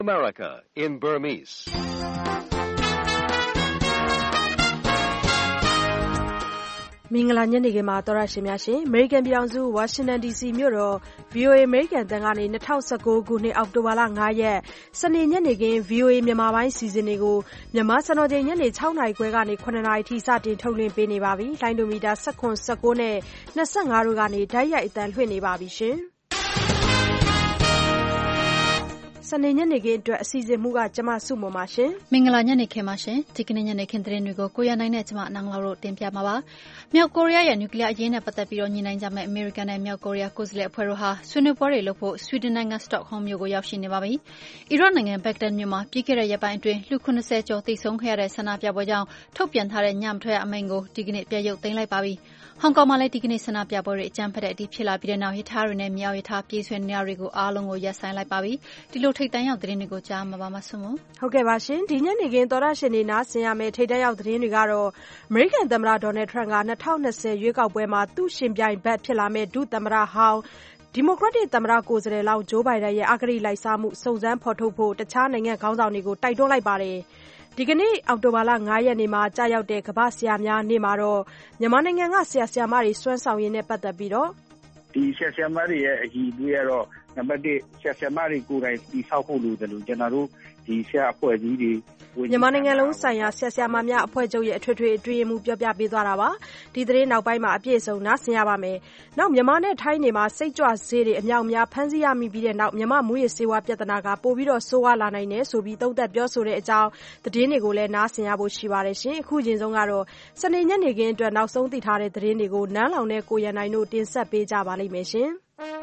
America in Burmese. မင်္ဂလာညနေခင်းမှာတော်ရရှင်များရှင်အမေရိကန်ပြည်ထောင်စုဝါရှင်တန် DC မြို့တော် VOA အမေရိကန်တန်ကနေ2019ခုနှစ်အောက်တိုဘာလ9ရက်စနေညနေခင်း VOA မြန်မာပိုင်းစီစဉ်တွေကိုမြန်မာစံတော်ချိန်ညနေ6နာရီခွဲကနေ9နာရီထိစတင်ထုတ်လွှင့်ပေးနေပါပြီ။လိုင်းဒိုမီတာ19 19နဲ့25တို့ကနေဓာတ်ရိုက်အသံလွှင့်နေပါပြီရှင်။စနေညနေခင်းအတွက်အစီအစဉ်မှုကကျမစုမပါရှင်မင်္ဂလာညနေခင်းပါရှင်ဒီကနေ့ညနေခင်းသတင်းတွေကိုကိုရနိုင်နဲ့ကျမနန်းလာတို့တင်ပြမှာပါမြောက်ကိုရီးယားရဲ့နျူကလ িয়ার အရေးနဲ့ပတ်သက်ပြီးတော့ညှိနှိုင်းကြမယ့်အမေရိကန်နဲ့မြောက်ကိုရီးယားကိုယ်စားလှယ်အဖွဲ့တို့ဟာဆွေးနွေးပွဲတွေလုပ်ဖို့ဆွီဒင်နိုင်ငံစတော့ဟုမ်းမြို့ကိုရောက်ရှိနေပါပြီအီရတ်နိုင်ငံဘက်ဂဒက်မြို့မှာပြီးခဲ့တဲ့ရက်ပိုင်းအတွင်းလူ90ကျော်သေဆုံးခဲ့ရတဲ့ဆန္ဒပြပွဲကြောင့်ထုတ်ပြန်ထားတဲ့ညမထွက်အမိန့်ကိုဒီကနေ့ပြန်ရုပ်သိမ်းလိုက်ပါပြီဟောင်ကောင်မှာလည်းဒီကနေ့ဆန္ဒပြပွဲတွေအကြမ်းဖက်တဲ့အထိဖြစ်လာပြီးတဲ့နောက်ရထားတွေနဲ့မြောက်ရထားပြေးဆွဲနေရတွေကိုအားလုံးကိုရပ်ဆိုင်းလိုက်ပါပြီဒီလိုထိတ်တန့်ရောက်သတင်းတွေကိုကြားမှာပါမဆွမို့ဟုတ်ကဲ့ပါရှင်ဒီညနေခင်းတော်ရရှင်နေနားဆင်ရမယ့်ထိတ်တန့်ရောက်သတင်းတွေကတော့အမေရိကန်သမ္မတဒေါ်နယ်ထရန့်က2020ရွေးကောက်ပွဲမှာသူ့ရှင်ပြိုင်ဘက်ဖြစ်လာမယ့်ဒုသမ္မတဟောင်းဒီမိုကရက်တစ်သမ္မတကိုယ်စားလှယ်လောင်းဂျိုးဘိုင်ဒန်ရဲ့အဂတိလိုက်စားမှုစုံစမ်းဖော်ထုတ်ဖို့တခြားနိုင်ငံခေါင်းဆောင်တွေကိုတိုက်တွန်းလိုက်ပါတယ်ဒီကနေ့အောက်တိုဘာလ9ရက်နေ့မှာကြာရောက်တဲ့ကမ္ဘာဆရာများနေ့မှာတော့မြန်မာနိုင်ငံကဆရာဆရာမတွေစွမ်းဆောင်ရည်နဲ့ပတ်သက်ပြီးတော့ဒီဆရာဆရာမတွေရဲ့အကြီးအကဲကတော့နံပါတ်1ဆရာဆရာမတွေကိုယ်တိုင်တည်ဆောက်ဖို့လိုတယ်လို့ကျွန်တော်တို့ဒီဆရာအဖွဲ့အစည်းတွေမြန်မာနိုင်ငံလုံးဆိုင်ရာဆရာဆရာမများအဖွဲ့ချုပ်ရဲ့အထွေထွေအတွင်းရေးမှူးပြောပြပေးသွားတာပါဒီသတင်းနောက်ပိုင်းမှာအပြည့်အစုံနားဆင်ရပါမယ်နောက်မြန်မာနဲ့ထိုင်းနေမှာစိတ်ကြွဆေးတွေအမြောက်အများဖမ်းဆီးရမိပြီးတဲ့နောက်မြန်မာမူရစ်ဆေးဝါးပြဿနာကပိုပြီးတော့ဆိုးဝါးလာနိုင်တယ်ဆိုပြီးသုံးသပ်ပြောဆိုတဲ့အကြောင်းသတင်းတွေကိုလည်းနားဆင်ရဖို့ရှိပါတယ်ရှင်အခုချိန်ဆုံးကတော့စနေညနေခင်းအတွက်နောက်ဆုံးသိထားတဲ့သတင်းတွေကိုနန်းလောင်နဲ့ကိုရန်နိုင်တို့တင်ဆက်ပေးကြပါလိမ့်မယ်ရှင်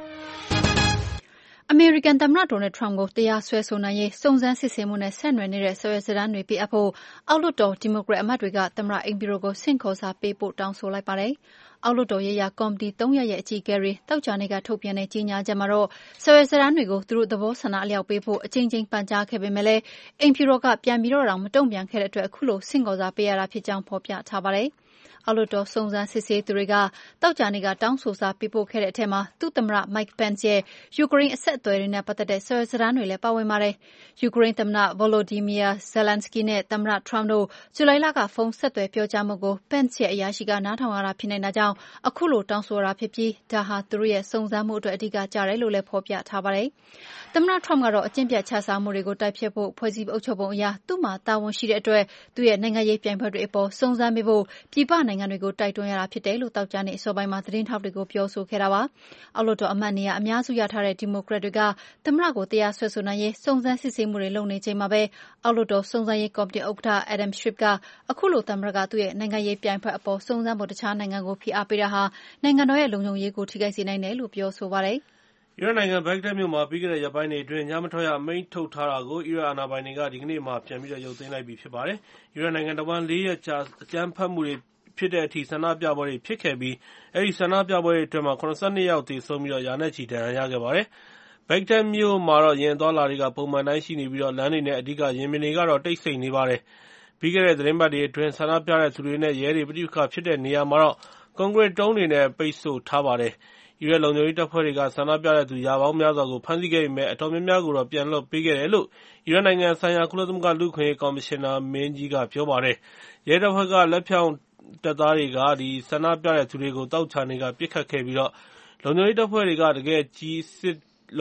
အမေရိကန်သမ္မတဒေါ်နယ်ထရန့်ကိုတရားစွဲဆိုနိုင်ရေးစုံစမ်းစစ်ဆေးမှုနဲ့ဆက်နွယ်နေတဲ့စာရွက်စာတမ်းတွေပေးအပ်ဖို့အောက်လွှတ်တော်ဒီမိုကရက်အမတ်တွေကသမ္မတအိမ်ဖြူတော်ကိုဆင့်ခေါ်စာပေးပို့တောင်းဆိုလိုက်ပါတယ်။အောက်လွှတ်တော်ရေးရာကော်မတီ3ရပ်ရဲ့အကြီးအကဲတွေတောက်ကြနေ့ကထုတ်ပြန်တဲ့ကြေညာချက်မှာတော့စာရွက်စာတမ်းတွေကိုသူတို့သဘောဆန္ဒအလျောက်ပေးဖို့အကြိမ်ကြိမ်ပန်ကြားခဲ့ပေမဲ့လည်းအိမ်ဖြူတော်ကပြန်ပြီးတော့တောင်မတုံ့ပြန်ခဲ့တဲ့အတွက်အခုလိုဆင့်ခေါ်စာပေးရတာဖြစ်ကြောင်းဖော်ပြထားပါတယ်။အောက်လွှတ်တော်စုံစမ်းစစ်ဆေးသူတွေကတောက်ကြနေ့ကတောင်းဆိုစာပေးပို့ခဲ့တဲ့အထက်မှာသူ့သမ္မတ Mike Pence ရဲ့ယူကရိန်းအဆက်အသွယ်တွေနဲ့ပတ်သက်တဲ့စာရွက်စာတမ်းတွေလည်းပါဝင်ပါတယ်။ယူကရိန်းသမ္မတ Volodymyr Zelensky နဲ့သမ္မတ Trump တို့ဇူလိုင်လကဖုန်းဆက်သွယ်ပြောကြားမှုကို Pence ရဲ့အရာရှိကနားထောင်ရတာဖြစ်နေတာကြောင့်အခုလိုတောင်းဆိုရတာဖြစ်ပြီးဒါဟာသူတို့ရဲ့စုံစမ်းမှုအတွက်အဓိကကျတယ်လို့လည်းဖော်ပြထားပါတယ်။သမ္မတ Trump ကတော့အကျင့်ပြတ်ခြစားမှုတွေကိုတိုက်ဖျက်ဖို့ဖွဲ့စည်းအုပ်ချုပ်ပုံအရသူ့မှာတာဝန်ရှိတဲ့အတွက်သူ့ရဲ့နိုင်ငံရေးပြိုင်ဘက်တွေအပေါ်စုံစမ်းပေးဖို့ပြည်ပနိုင်ငံတွေကိုတိုက်တွန်းရတာဖြစ်တယ်လို့တောက်ကြနေ့အစောပိုင်းမှာသတင်းထောက်တွေကိုပြောဆိုခဲ့တာပါ။အောက်လွှတ်တော်အမတ်နေရာအများစုရထားတဲ့ဒီမိုကရက်တွေကသမ္မတကိုတရားစွဲဆိုနိုင်ရေးစုံစမ်းစစ်ဆေးမှုတွေလုပ်နေချိန်မှာပဲအောက်လွှတ်တော်စုံစမ်းရေးကော်မတီဥက္ကဋ္ဌ Adam Schiff ကအခုလိုသမ္မတကသူ့ရဲ့နိုင်ငံရေးပြိုင်ဘက်အပေါ်စုံစမ်းဖို့တခြားနိုင်ငံကိုဖိအားပေးတာဟာနိုင်ငံတော်ရဲ့လုံခြုံရေးကိုထိခိုက်စေနိုင်တယ်လို့ပြောဆိုပါတယ်။အီရတ်နိုင်ငံဘက်ဂဒက်မြို့မှာပြီးခဲ့တဲ့ရက်ပိုင်းတွေအတွင်းညမထွက်ရအမိန့်ထုတ်ထားတာကိုအီရတ်အာဏာပိုင်တွေကဒီကနေ့မှပြန်ပြီးရုပ်သိမ်းလိုက်ပြီဖြစ်ပါတယ်။အီရတ်နိုင်ငံတဝန်း4ရက်ကြာအကြမ်းဖက်မှုတွေဖြစ်တဲ့အထိဆန္ဒပြပွဲတွေဖြစ်ခဲ့ပြီးအဲဒီဆန္ဒပြပွဲတွေအတွင်းမှာ82ယောက်သေဆုံးပြီးရာနဲ့ချီဒဏ်ရာရခဲ့ပါတယ်။ဘက်ဂဒက်မြို့မှာတော့ယာဉ်သွားလာတွေကပုံမှန်တိုင်းရှိနေပြီးလမ်းတွေနဲ့အဓိကယာဉ်ပင်တွေကတော့တိတ်ဆိတ်နေပါတယ်။ပြီးခဲ့တဲ့သတင်းပတ်တွေအတွင်းဆန္ဒပြတဲ့သူတွေနဲ့ရဲတွေပဋိပက္ခဖြစ်တဲ့နေရာမှာတော့ကွန်ကရစ်တုံးတွေနဲ့ပိတ်ဆို့ထားပါတယ်။အီရတ်လုံခြုံရေးတပ်ဖွဲ့တွေကဆန္ဒပြတဲ့သူရာပေါင်းများစွာကိုဖမ်းဆီးခဲ့ပေမဲ့အတော်များများကိုတော့ပြန်လွှတ်ပေးခဲ့တယ်လို့အီရတ်နိုင်ငံဆိုင်ရာကုလသမဂ္ဂလူ့အခွင့်အရေးကော်မရှင်နာမင်းကြီးကပြောပါတယ်။ရဲတပ်ဖွဲ့ကလက်ဖြောင့်တပ်သားတွေကဆန္ဒပြတဲ့သူတွေကိုတောက်ချနေကပစ်ခတ်ခဲ့ပြီးလုံခြုံရေးတပ်ဖွဲ့တွေကိုတကယ်ကြီးစစ်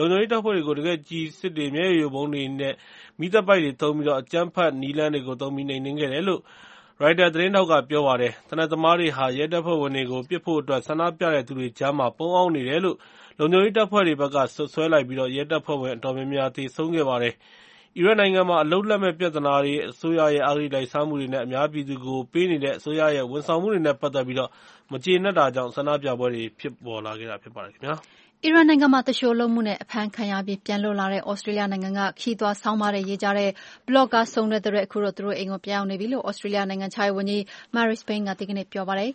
တွေမျက်ရည်ယိုဗုံးတွေနဲ့မီးသတ်ပိုက်တွေသုံးပြီးအကြမ်းဖက်နည်းလမ်းတွေကိုသုံးပြီးနှိမ်နင်းခဲ့တယ်လို့ရိုက်တာသတင်းထောက်ကပြောပါတယ်။သေနတ်သမားတွေဟာရဲတပ်ဖွဲ့ဝင်တွေကိုပစ်ဖို့အတွက်ဆန္ဒပြတဲ့သူတွေကြားမှာပုန်းအောင်းနေတယ်လို့လုံခြုံရေးတပ်ဖွဲ့တွေဘက်ကစွပ်စွဲလိုက်ပြီးရဲတပ်ဖွဲ့ဝင်အတော်များများသေဆုံးခဲ့ပါတယ်။အီရတ်နိုင်ငံမှာအလုပ်လက်မဲ့ပြဿနာတွေအစိုးရရဲ့အဂတိလိုက်စားမှုတွေနဲ့အများပြည်သူကိုပေးနေတဲ့အစိုးရရဲ့ဝန်ဆောင်မှုတွေနဲ့ပတ်သက်ပြီးမကျေနပ်တာကြောင့်ဆန္ဒပြပွဲတွေဖြစ်ပေါ်လာခဲ့တာဖြစ်ပါတယ်ခင်ဗျာ။အီရန်နိုင်ငံမှာသူလျှိုလုပ်မှုနဲ့အဖမ်းခံရပြီးပြန်လွတ်လာတဲ့သြစတြေးလျနိုင်ငံကခရီးသွားဆောင်းပါးတွေရေးကြတဲ့ဘလော့ဂါဆုံတဲ့သူတွေအခုတော့သူတို့အိမ်ကိုပြန်ရောက်နေပြီလို့သြစတြေးလျနိုင်ငံခြားရေးဝန်ကြီး Marise Payne ကဒီကနေ့ပြောပါတယ်။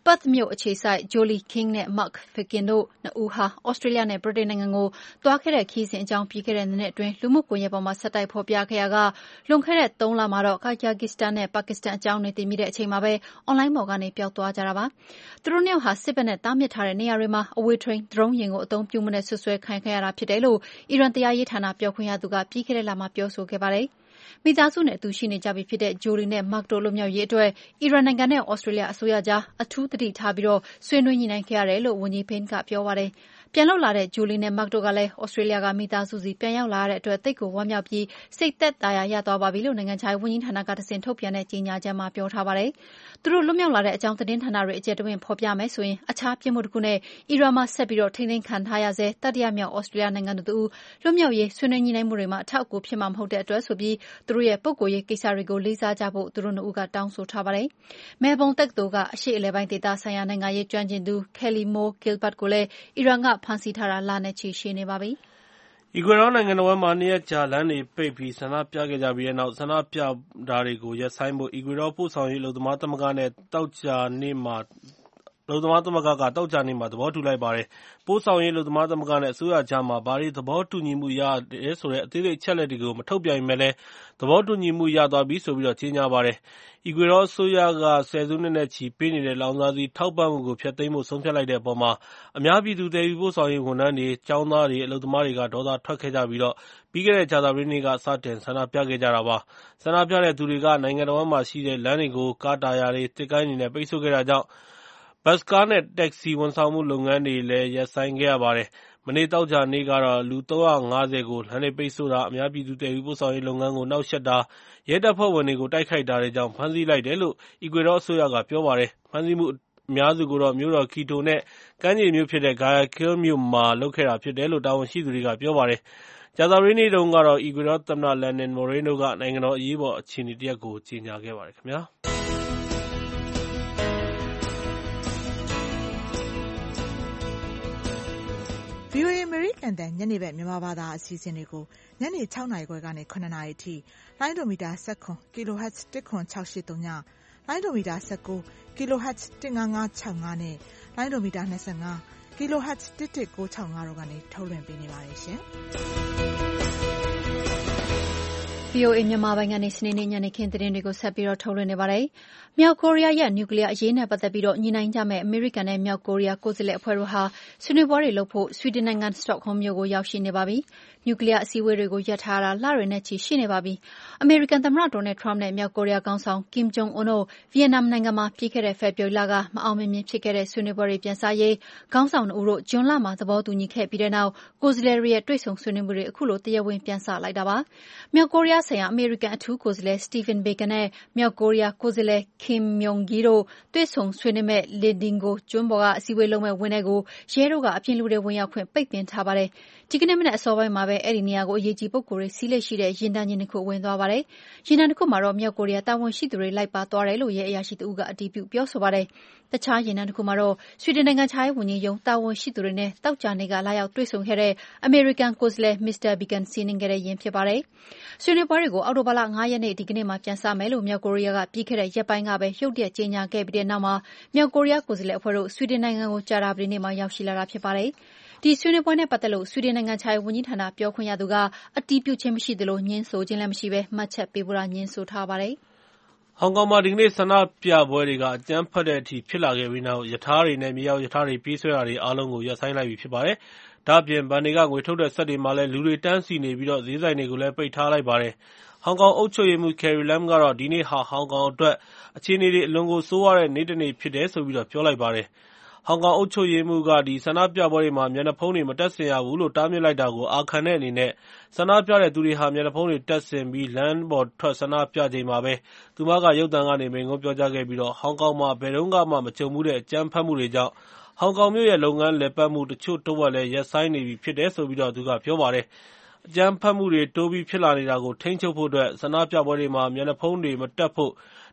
Perth မြို့အခြေစိုက် Jolie King နဲ့ Mark Fikin တို့နှစ်ဦးဟာဩစတြေးလျနဲ့ဗြိတိန်နိုင်ငံကိုသွားခဲ့တဲ့ခရီးစဉ်အကြောင်းပြီးခဲ့တဲ့နှစ်အတွင်းလူမှုကွန်ရက်ပေါ်မှာဆက်တိုက်ဖော်ပြခဲ့ရာကလွန်ခဲ့တဲ့3 လမှာတော့ကာဂျာကစ္စတန်နဲ့ပါကစ္စတန်အကြောင်းတွေသိမိတဲ့အချိန်မှာပဲအွန်လိုင်းပေါ်ကနေပျောက်သွားကြတာပါ။သူတို့နှစ်ယောက်ဟာစစ်ဘက်နဲ့တားမြစ်ထားတဲ့နေရာတွေမှာအဝေးထိန်းဒရုန်းယာဉ်ကိုအသုံးပြုမှုနဲ့ဆွဆွဲခံခဲ့ရတာဖြစ်တယ်လို့အီရန်တရားရေးဌာနပြောခွင့်ရသူကပြီးခဲ့တဲ့လမှာပြောဆိုခဲ့ပါတယ်။မိသားစုနဲ့အတူရှိနေကြပြီဖြစ်တဲ့ Jolie နဲ့ Mark တို့လွတ်မြောက်ရေးအတွက်အီရန်နိုင်ငံနဲ့ဩစတြေးလျအစိုးရကြားအထူးသတိထားပြီးဆွေးနွေးညှိနှိုင်းခဲ့ရတယ်လို့ဝန်ကြီး Payne ကပြောပါတယ်။ပြန်ရောက်လာတဲ့ Jolie နဲ့ Mark တို့ကလည်းဩစတြေးလျကမိသားစုစီပြန်ရောက်လာရတဲ့အတွက်သိပ်ကိုဝမ်းမြောက်ပြီးစိတ်သက်သာရာရသွားပါပြီလို့နိုင်ငံခြားရေးဝန်ကြီးဌာနကတဆင့်ထုတ်ပြန်တဲ့ကြေညာချက်မှာပြောထားပါတယ်။သူတို့လွတ်မြောက်လာတဲ့အကြောင်းသတင်းဌာနတွေအကျယ်တဝင့်ဖော်ပြမယ်ဆိုရင်အခြားပြစ်မှုတစ်ခုနဲ့အီရန်မှာဆက်ပြီးထိန်းသိမ်းခံထားရဆဲတတိယမြောက်ဩစတြေးလျနိုင်ငံသူတူလွတ်မြောက်ရေးဆွေးနွေးညှိနှိုင်းမှုတွေမှာအထောက်အကူဖြစ်မှာမဟုတ်တဲ့အတွက်ဆိုပြီးသူတို့ရဲ့ပုဂ္ဂိုလ်ရေးကိစ္စတွေကိုလေးစားကြဖို့သူတို့နှစ်ဦးကတောင်းဆိုထားပါတယ်။မဲလ်ဘုန်းတက္ကသိုလ်ကအရှေ့အလယ်ပိုင်းဒေသဆိုင်ရာနိုင်ငံရေးကျွမ်းကျင်သူ Kelly Moore Gilbert ကိုလည်းအီရန်ကဖမ်းဆီးထားတာလနဲ့ချီရှိနေပါပြီ။အီကွေဒေါနိုင်ငံတော်မှာ2 ရက်ကြာလမ်းတွေပိတ်ပြီးဆန္ဒပြခဲ့ကြပြီးတဲ့နောက်ဆန္ဒပြတာတွေကိုရပ်ဆိုင်းဖို့အီကွေဒေါပို့ဆောင်ရေးအလုပ်သမားသမဂ္ဂနဲ့သောကြာနေ့မှာသဘောတူလိုက်ပါတယ်။ပို့ဆောင်ရေးအလုပ်သမားသမဂ္ဂနဲ့အစိုးရကြားမှာဘာတွေသဘောတူညီမှုရတယ်ဆိုတဲ့အသေးစိတ်အချက်အလက်တွေကိုမထုတ်ပြန်ပေမဲ့လည်းသဘောတူညီမှုရသွားပြီဆိုပြီးကြေညာပါတယ်။အီကွေဒေါအစိုးရကဆယ်စုနှစ်နဲ့ချီပေးနေတဲ့လောင်စာဆီထောက်ပံ့မှုကိုဖျက်သိမ်းဖို့ဆုံးဖြတ်လိုက်တဲ့အပေါ်မှာအများပြည်သူသယ်ယူပို့ဆောင်ရေးဝန်ထမ်းတွေ၊ကျောင်းသားတွေ၊အလုပ်သမားတွေကဒေါသထွက်ခဲ့ကြပြီးပြီးခဲ့တဲ့ကြာသပတေးနေ့ကစတင်ဆန္ဒပြခဲ့ကြတာပါ။ဆန္ဒပြတဲ့သူတွေကနိုင်ငံတဝန်းမှာရှိတဲ့လမ်းတွေကိုကားတာယာတွေ၊သစ်ကိုင်းတွေနဲ့ပိတ်ဆို့ခဲ့တာကြောင့်ဘတ်စ်ကားနဲ့တက္ကစီဝန်ဆောင်မှုလုပ်ငန်းတွေလည်းရပ်ဆိုင်းခဲ့ရပါတယ်။မနေ့သောကြာနေ့ကတော့လူ350ကိုလမ်းတွေပိတ်ဆို့တာ၊အများပြည်သူသယ်ယူပို့ဆောင်ရေးလုပ်ငန်းကိုနှောင့်ယှက်တာ၊ရဲတပ်ဖွဲ့ဝင်တွေကိုတိုက်ခိုက်တာတွေကြောင့်ဖမ်းဆီးလိုက်တယ်လို့အီကွေဒေါအစိုးရကပြောပါတယ်။ဖမ်းဆီးမှုအများစုကိုမြို့တော်ကီတိုနဲ့ကမ်းခြေမြို့ဖြစ်တဲ့ Guayaquil မြို့မှာလုပ်ခဲ့တာဖြစ်တယ်လို့တာဝန်ရှိသူတွေကပြောပါတယ်။ကြာသပတေးနေ့တုန်းကတော့အီကွေဒေါသမ္မတ Lenin Moreno ကနိုင်ငံတော်အရေးပေါ်အခြေအနေတစ်ရပ်ကိုကြေညာခဲ့ပါတယ်ခင်ဗျာ။ VOA အမေရိကန်တန်ညနေဘက်မြန်မာဘာသာအစီအစဉ်တွေကိုညနေ6နာရီခွဲကနေ9နာရီအထိလိုင်းဒိုမီတာ17 kHz 10683ညလိုင်းဒိုမီတာ19 kHz 15565နဲ့လိုင်းဒိုမီတာ25 kHz 11965တို့ကနေထုတ်လွှင့်ပေးနေပါတယ်ရှင်။ VOA မြန်မာပိုင်းကနေစနေနေ့ညနေခင်းသတင်းတွေကိုဆက်ပြီးထုတ်လွှင့်နေပါတယ်။မြောက်ကိုရီးယားရဲ့နျူကလ িয়ার အရေးနဲ့ပတ်သက်ပြီးညှိနှိုင်းကြမယ့်အမေရိကန်နဲ့မြောက်ကိုရီးယားကိုယ်စားလှယ်အဖွဲ့တို့ဟာဆွေးနွေးပွဲတွေလုပ်ဖို့ဆွီဒင်နိုင်ငံစတော့ဟုမ်းမြို့ကိုရောက်ရှိနေပါပြီ။နျူကလ িয়ার အစည်းအဝေးတွေကိုရပ်ထားရတာလတွေနဲ့ချီရှိနေပါပြီ။အမေရိကန်သမ္မတဒေါ်နယ်ထရမ့်နဲ့မြောက်ကိုရီးယားခေါင်းဆောင်ကင်ဂျုံအွန်းတို့ဗီယက်နမ်နိုင်ငံမှာပြီးခဲ့တဲ့ဖေဖော်ဝါရီလကမအောင်မမြင်ဖြစ်ခဲ့တဲ့ဆွေးနွေးပွဲတွေပြန်စရေးခေါင်းဆောင်2ဦးတို့ဇွန်လမှာသဘောတူညီခဲ့ပြီးတဲ့နောက်ကိုယ်စားလှယ်တွေရဲ့တွေ့ဆုံဆွေးနွေးမှုတွေအခုလိုတရားဝင်ပြန်စလိုက်တာပါ။မြောက်ကိုရီးယားဆိုင်ရာအမေရိကန်အထူးကိုယ်စားလှယ် Stephen Biegun နဲ့မြောက်ကိုရီးယားကိုယ်စားလှယ် Kim Myong-gil တို့တွေ့ဆုံဆွေးနွေးမယ့် Lindingo ကျွန်းပေါ်ကအစည်းအဝေးလုပ်မယ့်ဝင်းထဲကိုရဲတို့ကအပြင်လူတွေဝင်ရောက်ခွင့်ပိတ်ပင်ထားပါတယ်။ဒီကနေ့မနက်အစောပိုင်းမှာပဲအဲဒီနေရာကိုအရေးကြီးပုဂ္ဂိုလ်တွေစီးလေ့ရှိတဲ့ယာဉ်တန်းကြီး2ခုဝင်သွားပါတယ်။ယာဉ်တန်းတစ်ခုမှာတော့မြောက်ကိုရီးယားတာဝန်ရှိသူတွေလိုက်ပါသွားတယ်လို့ရဲအရာရှိတဦးကအတည်ပြုပြောဆိုပါတယ်။တခြားယာဉ်တန်းတစ်ခုမှာတော့ဆွီဒင်နိုင်ငံခြားရေးဝန်ကြီးရုံးတာဝန်ရှိသူတွေနဲ့သောကြာနေ့ကလာရောက်တွေ့ဆုံခဲ့တဲ့အမေရိကန်ကိုယ်စားလှယ် Mr. Biegun စီးနင်းခဲ့တဲ့ယာဉ်ဖြစ်ပါတယ်။ဆွေးနွေးပွဲတွေကိုအောက်တိုဘာလ5 ရက်နေ့ဒီကနေ့မှပြန်စမယ်လို့မြောက်ကိုရီးယားကပြီးခဲ့တဲ့ရက်ပိုင်းကပဲရုတ်တရက်ကြေညာခဲ့ပြီးတဲ့နောက်မှာမြောက်ကိုရီးယားကိုယ်စားလှယ်အဖွဲ့တို့ဆွီဒင်နိုင်ငံကိုကြာသပတေးနေ့မှာရောက်ရှိလာတာဖြစ်ပါတယ်။ဒီဆွေးနွေးပွဲနဲ့ပတ်သက်လို့ဆွီဒင်နိုင်ငံခြားရေးဝန်ကြီးဌာနပြောခွင့်ရသူကအတည်ပြုခြင်းမရှိသလိုငြင်းဆိုခြင်းလည်းမရှိဘဲမှတ်ချက်ပေးဖို့ငြင်းဆိုထားပါတယ်။ဟောင်ကောင်မှာဒီကနေ့ဆန္ဒပြပွဲတွေကအကြမ်းဖက်တဲ့အထိဖြစ်လာခဲ့ပြီးနောက်ရထားတွေနဲ့မြေအောက်ရထားတွေပြေးဆွဲတာတွေအားလုံးကိုရပ်ဆိုင်းလိုက်ပြီဖြစ်ပါတယ်။ဒါ့အပြင်ဘဏ်တွေကငွေထုတ်တဲ့စက်တွေမှာလည်းလူတွေတန်းစီနေပြီးဈေးဆိုင်တွေကိုလည်းပိတ်ထားလိုက်ပါတယ်။ဟောင်ကောင်အုပ်ချုပ်ရေးမှူး Carrie Lam ကတော့ဒီနေ့ဟာဟောင်ကောင်အတွက်အခြေအနေတွေအလွန်ကိုဆိုးရွားတဲ့နေ့တစ်နေ့ဖြစ်တယ်ဆိုပြီးပြောလိုက်ပါတယ်။ဟောင်ကောင်အုပ်ချုပ်ရေးမှူးကဆန္ဒပြပွဲတွေမှာမျက်နှာဖုံးတွေမတပ်ဆင်ရဘူးလို့တားမြစ်လိုက်တာကိုအာခံတဲ့အနေနဲ့ဆန္ဒပြတဲ့သူတွေဟာမျက်နှာဖုံးတွေတပ်ဆင်ပြီးလမ်းပေါ်ထွက်ဆန္ဒပြချိန်မှာပဲသူမကရုပ်သံကနေမိန့်ခွန်းပြောကြားခဲ့ပြီးဟောင်ကောင်မှာဘယ်တုန်းကမှမကြုံဖူးတဲ့အကြမ်းဖက်မှုတွေကြောင့်ဟောင်ကောင်မြို့ရဲ့လုပ်ငန်းလည်ပတ်မှုတချို့တဝက်လည်းရပ်ဆိုင်းနေပြီဖြစ်တယ်ဆိုပြီးသူကပြောပါတယ်။အကြမ်းဖက်မှုတွေတိုးပြီးဖြစ်လာနေတာကိုထိန်းချုပ်ဖို့အတွက်ဆန္ဒပြပွဲတွေမှာမျက်နှာဖုံးတွေမတပ်ဖို့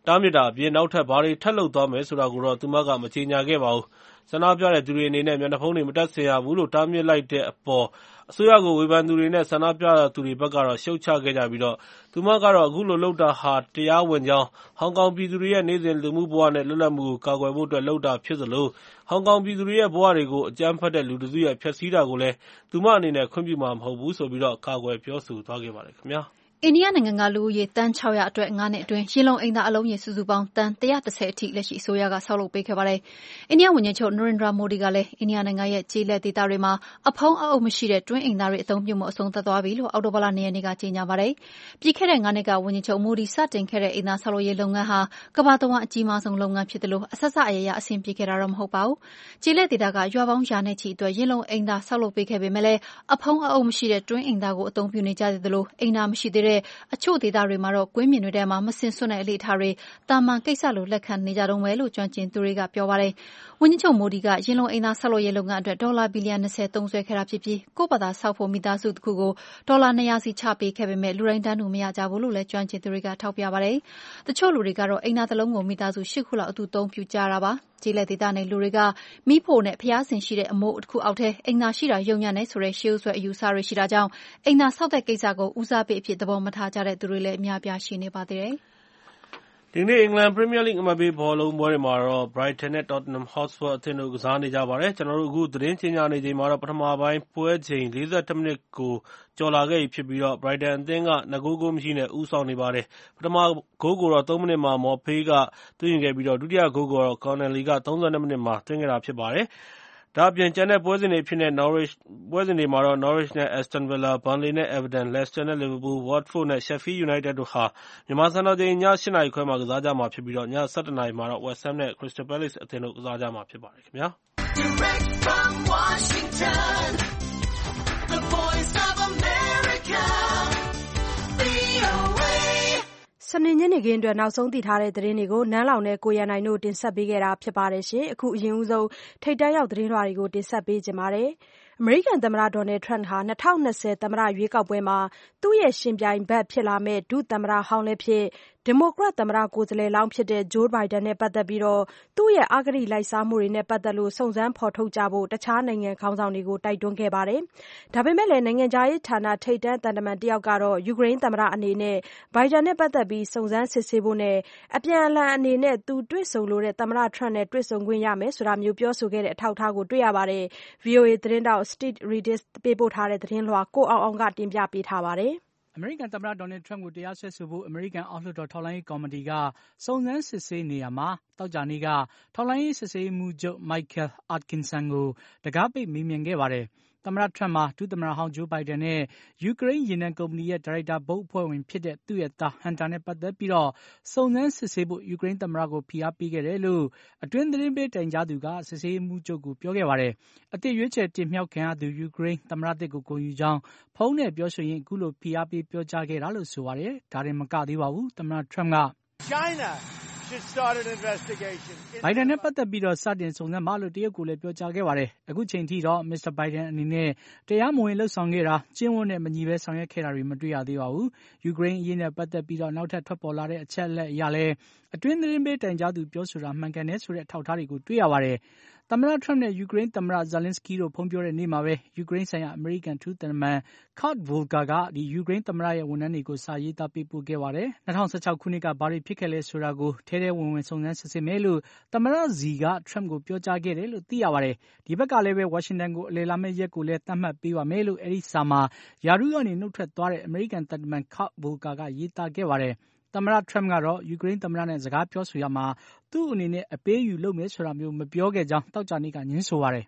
တားမြစ်တာအပြင်နောက်ထပ်ဘာတွေထပ်လုပ်သွားမယ်ဆိုတာကိုတော့သူမကမကြေညာခဲ့ပါဘူး။ဆန္ဒပြတဲ့သူတွေအနေနဲ့မျက်နှာဖုံးတွေမတပ်ဆင်ရဘူးလို့တားမြစ်လိုက်တဲ့အပေါ်အစိုးရကိုဝေဖန်သူတွေနဲ့ဆန္ဒပြသူတွေဘက်ကတော့ရှုတ်ချခဲ့ကြပြီးသူမကတော့အခုလိုလုပ်တာဟာတရားဝင်ကြောင်းဟောင်ကောင်ပြည်သူတွေရဲ့နေ့စဉ်လူမှုဘဝနဲ့လွတ်လပ်မှုကိုကာကွယ်ဖို့အတွက်လုပ်တာဖြစ်သလိုဟောင်ကောင်ပြည်သူတွေရဲ့ဘဝတွေကိုအကြမ်းဖက်တဲ့လူတစုရဲ့ဖျက်ဆီးတာကိုလည်းသူမအနေနဲ့ခွင့်ပြုမှာမဟုတ်ဘူးဆိုပြီးကာကွယ်ပြောဆိုသွားခဲ့ပါတယ်ခင်ဗျာ။အိန္ဒိယနိုင်ငံကလူဦးရေသန်း600အတွက်5နှစ်အတွင်းရေလုံအိမ်သာအလုံးရေစုစုပေါင်းသန်း130အထိလက်ရှိအစိုးရကဆောက်လုပ်ပေးခဲ့ပါတယ်။အိန္ဒိယဝန်ကြီးချုပ် Narendra Modi ကလည်းအိန္ဒိယနိုင်ငံရဲ့ကျေးလက်ဒေသတွေမှာအဖုံးအအုပ်မရှိတဲ့တွင်းအိမ်သားတွေအသုံးပြုမှုအဆုံးသတ်သွားပြီလို့အောက်တိုဘာလ2ရက်နေ့ကကြေညာပါတယ်။ပြီးခဲ့တဲ့5နှစ်ကဝန်ကြီးချုပ် Modi စတင်ခဲ့တဲ့အိမ်သာဆောက်လုပ်ရေးလုပ်ငန်းဟာကမ္ဘာတဝန်းအကြီးမားဆုံးလုပ်ငန်းဖြစ်တယ်လို့အဆက်ဆက်အရအဆင်ပြေခဲ့တာတော့မဟုတ်ပါဘူး။ကျေးလက်ဒေသကရွာပေါင်းရာနဲ့ချီအတွက်ရေလုံအိမ်သာဆောက်လုပ်ပေးခဲ့ပေမဲ့လည်းအဖုံးအအုပ်မရှိတဲ့တွင်းအိမ်သားကိုအသုံးပြုနေကြတယ်လို့အိမ်သာမရှိသေးတဲ့အချို့ဒေသတွေမှာတော့ကွင်းမြင်တွေထဲမှာမစင်စွန့်တဲ့အလေ့အထတွေတာမန်ကိစ္စလိုလက်ခံနေကြတုန်းပဲလို့ကျွမ်းကျင်သူတွေကပြောပါတယ်။ဝန်ကြီးချုပ်မိုဒီကရင်လုံအိမ်သာဆောက်လုပ်ရေးလုပ်ငန်းအတွက်ဒေါ်လာဘီလီယံ20သုံးစွဲခဲ့တာဖြစ်ပြီးကိုယ့်ဘာသာဆောက်ဖို့မိသားစုတစ်ခုကိုဒေါ်လာ200စီချပေးခဲ့ပေမဲ့လူတိုင်းတန်းတူမရကြဘူးလို့လည်းကျွမ်းကျင်သူတွေကထောက်ပြပါတယ်။တချို့လူတွေကတော့အိမ်သာတစ်လုံးကိုမိသားစု8ခုလောက်အတူသုံးပြုကြတာပါ။ကျေးလက်ဒေသနယ်လူတွေကမိဖို့နဲ့ဖျားဆင်ရှိတဲ့အမိုးတစ်ခုအောက်ထဲအိမ်သာရှိတာယုံညံ့နေဆိုတဲ့ရှေးဥစွဲအယူဆတွေရှိတာကြောင့်အိမ်သာဆောက်တဲ့ကိစ္စကိုဦးစားပေးအဖြစ်သဘောမထားကြတဲ့သူတွေလည်းအများပြားရှိနေပါသေးတယ်။ဒီနေ့အင်္ဂလန်ပရီးမီးယားလိဂ်အမှတ်ပေးဘောလုံးပွဲတွေမှာတော့ Brighton နဲ့ Tottenham Hotspur အသင်းတို့ကစားနေကြပါတယ်။ကျွန်တော်တို့အခုသတင်းကြေညာနေချိန်မှာတော့ပထမပိုင်းပွဲချိန်42မိနစ်ကိုကျော်လာခဲ့ပြီဖြစ်ပြီးBrighton အသင်းက2ဂိုးကိုမရှိနဲ့ဦးဆောင်နေပါတယ်။ပထမဂိုးကိုတော့3မိနစ်မှာ Maupay ကသွင်းခဲ့ပြီးဒုတိယဂိုးကိုတော့ Connolly က32မိနစ်မှာသွင်းခဲ့တာဖြစ်ပါတယ်။ဒါအပြင်ကျန်တဲ့ပွဲစဉ်တွေဖြစ်တဲ့ Norwich နဲ့ Aston Villa, Burnley နဲ့ Everton, Leicester နဲ့ Liverpool, Watford နဲ့ Sheffield United တို့ဟာမြန်မာစံတော်ချိန်ည8နာရီခွဲမှာကစားကြမှာဖြစ်ပြီးည7နာရီမှာတော့ West Ham နဲ့ Crystal Palace အသင်းတို့ကစားကြမှာဖြစ်ပါတယ်ခင်ဗျာ။ Direct from Washington, the voice of America, VOA စနေညနေခင်းအတွက်နောက်ဆုံးသိထားတဲ့သတင်းတွေကိုနန်းလောင်နဲ့ကိုရန်နိုင်တို့တင်ဆက်ပေးခဲ့တာဖြစ်ပါတယ်ရှင်။အခုအရင်ဦးဆုံးထိပ်တန်းရောက်သတင်းလွှာတွေကိုတင်ဆက်ပေးကြပါမယ်။အမေရိကန်သမ္မတ Donald Trump ဟာ2020သမ္မတရွေးကောက်ပွဲမှာသူ့ရဲ့ရှင်ပြိုင်ဘက်ဖြစ်လာမယ့်ဒုသမ္မတဟောင်းလည်းဖြစ်ဒီမိုကရက်သမ္မတကိုယ်စားလှယ်လောင်းဖြစ်တဲ့ Joe Biden နဲ့ပတ်သက်ပြီးသူ့ရဲ့အဂတိလိုက်စားမှုတွေနဲ့ပတ်သက်လို့စုံစမ်းဖော်ထုတ်ကြဖို့တခြားနိုင်ငံခေါင်းဆောင်တွေကိုတိုက်တွန်းခဲ့ပါတယ်။ဒါပေမဲ့လည်းနိုင်ငံခြားရေးဌာနထိပ်တန်းသံတမန်တယောက်ကတော့ယူကရိန်းသမ္မတအနေနဲ့ Biden နဲ့ပတ်သက်ပြီးစုံစမ်းစစ်ဆေးဖို့နဲ့အပြန်အလှန်အနေနဲ့သူတွေ့ဆုံလိုတဲ့သမ္မတ Trump နဲ့တွေ့ဆုံခွင့်ရမယ်ဆိုတာမျိုးပြောဆိုခဲ့တဲ့အထောက်အထားကိုတွေ့ရပါတယ်။ VOA သတင်းတောက် Steve Ridis ပေးပို့ထားတဲ့သတင်းလွှာကိုအောင်အောင်ကတင်ပြပေးထားပါတယ်။အမေရိကန်သမ္မတ Donald Trump ကိုတရားစွဲဆိုဖို့အမေရိကန်အောက်လွှတ်တော်ထောက်လှမ်းရေးကော်မတီကစုံစမ်းစစ်ဆေးနေရာမှာသောကြာနေ့ကထောက်လှမ်းရေးစစ်ဆေးမှုချုပ် Michael Atkinson ကိုတံခါးပိတ်မေးမြန်းခဲ့ပါတယ်။သမ္မတ Trump မှာဒုသမ္မတဟောင်း Joe Biden နဲ့ယူကရိန်းရေနံကုမ္ပဏီရဲ့ဒါရိုက်တာဘုတ်အဖွဲ့ဝင်ဖြစ်တဲ့သူ့ရဲ့သား Hunter နဲ့ပတ်သက်ပြီးစုံစမ်းစစ်ဆေးဖို့ယူကရိန်းသမ္မတကိုဖိအားပေးခဲ့တယ်လို့အတွင်းသတင်းပေးတိုင်ကြားသူကစစ်ဆေးမှုချုပ်ကိုပြောခဲ့ပါတယ်။အသစ်ရွေးချယ်တင်မြှောက်ခံရသူယူကရိန်းသမ္မတသစ်ကိုဂုဏ်ယူကြောင်းဖုန်းနဲ့ပြောဆိုရင်းအခုလိုဖိအားပေးပြောကြားခဲ့တာလို့ဆိုပါတယ်။ဒါတင်မကသေးပါဘူး။သမ္မတ Trump ကBiden နဲ့ပတ်သက်ပြီးစတင်စုံစမ်းပါလို့တရုတ်ကိုလည်းပြောကြားခဲ့ပါတယ်။အခုချိန်ထိတော့ Mr. Biden အနေနဲ့တရားမဝင်လုပ်ဆောင်ခဲ့တာကျင့်ဝတ်နဲ့မညီဘဲဆောင်ရွက်ခဲ့တာတွေမတွေ့ရသေးပါဘူး။ယူကရိန်းအရေးနဲ့ပတ်သက်ပြီးနောက်ထပ်ထွက်ပေါ်လာတဲ့အချက်အလက်အရလည်းအတွင်းသတင်းပေးတိုင်ကြားသူပြောဆိုတာမှန်ကန်တယ်ဆိုတဲ့အထောက်အထားတွေကိုတွေ့ရပါတယ်။သမ္မတ Trump နဲ့ယူကရိန်းသမ္မတ Zelensky တို့ဖုန်းပြောတဲ့နေ့မှာပဲယူကရိန်းဆိုင်ရာအမေရိကန်အထူးသံတမန် Kurt Volker ကယူကရိန်းသမ္မတရဲ့ဝန်ထမ်းတွေကိုစာရေးသားပေးပို့ခဲ့ပါတယ်။2016ခုနှစ်ကဘာတွေဖြစ်ခဲ့လဲဆိုတာကိုထဲထဲဝင်ဝင်စုံစမ်းစစ်ဆေးမယ်လို့သမ္မတဆီက Trump ကိုပြောကြားခဲ့တယ်လို့သိရပါတယ်။ဒီဘက်ကလည်းဝါရှင်တန်ကိုအလည်လာမယ့်ရက်ကိုလည်းသတ်မှတ်ပေးပါမယ်လို့အဲဒီစာမှာရာထူးကနေနှုတ်ထွက်သွားတဲ့အမေရိကန်သံတမန် Kurt Volker ကရေးသားခဲ့ပါတယ်။သမ္မတ Trump ကတော့ယူကရိန်းသမ္မတနဲ့စကားပြောဆိုရာမှာသူ့အနေနဲ့အပေးအယူလုပ်မယ်ဆိုတာမျိုးမပြောခဲ့ကြောင်းသောကြာနေ့ကငြင်းဆိုပါတယ်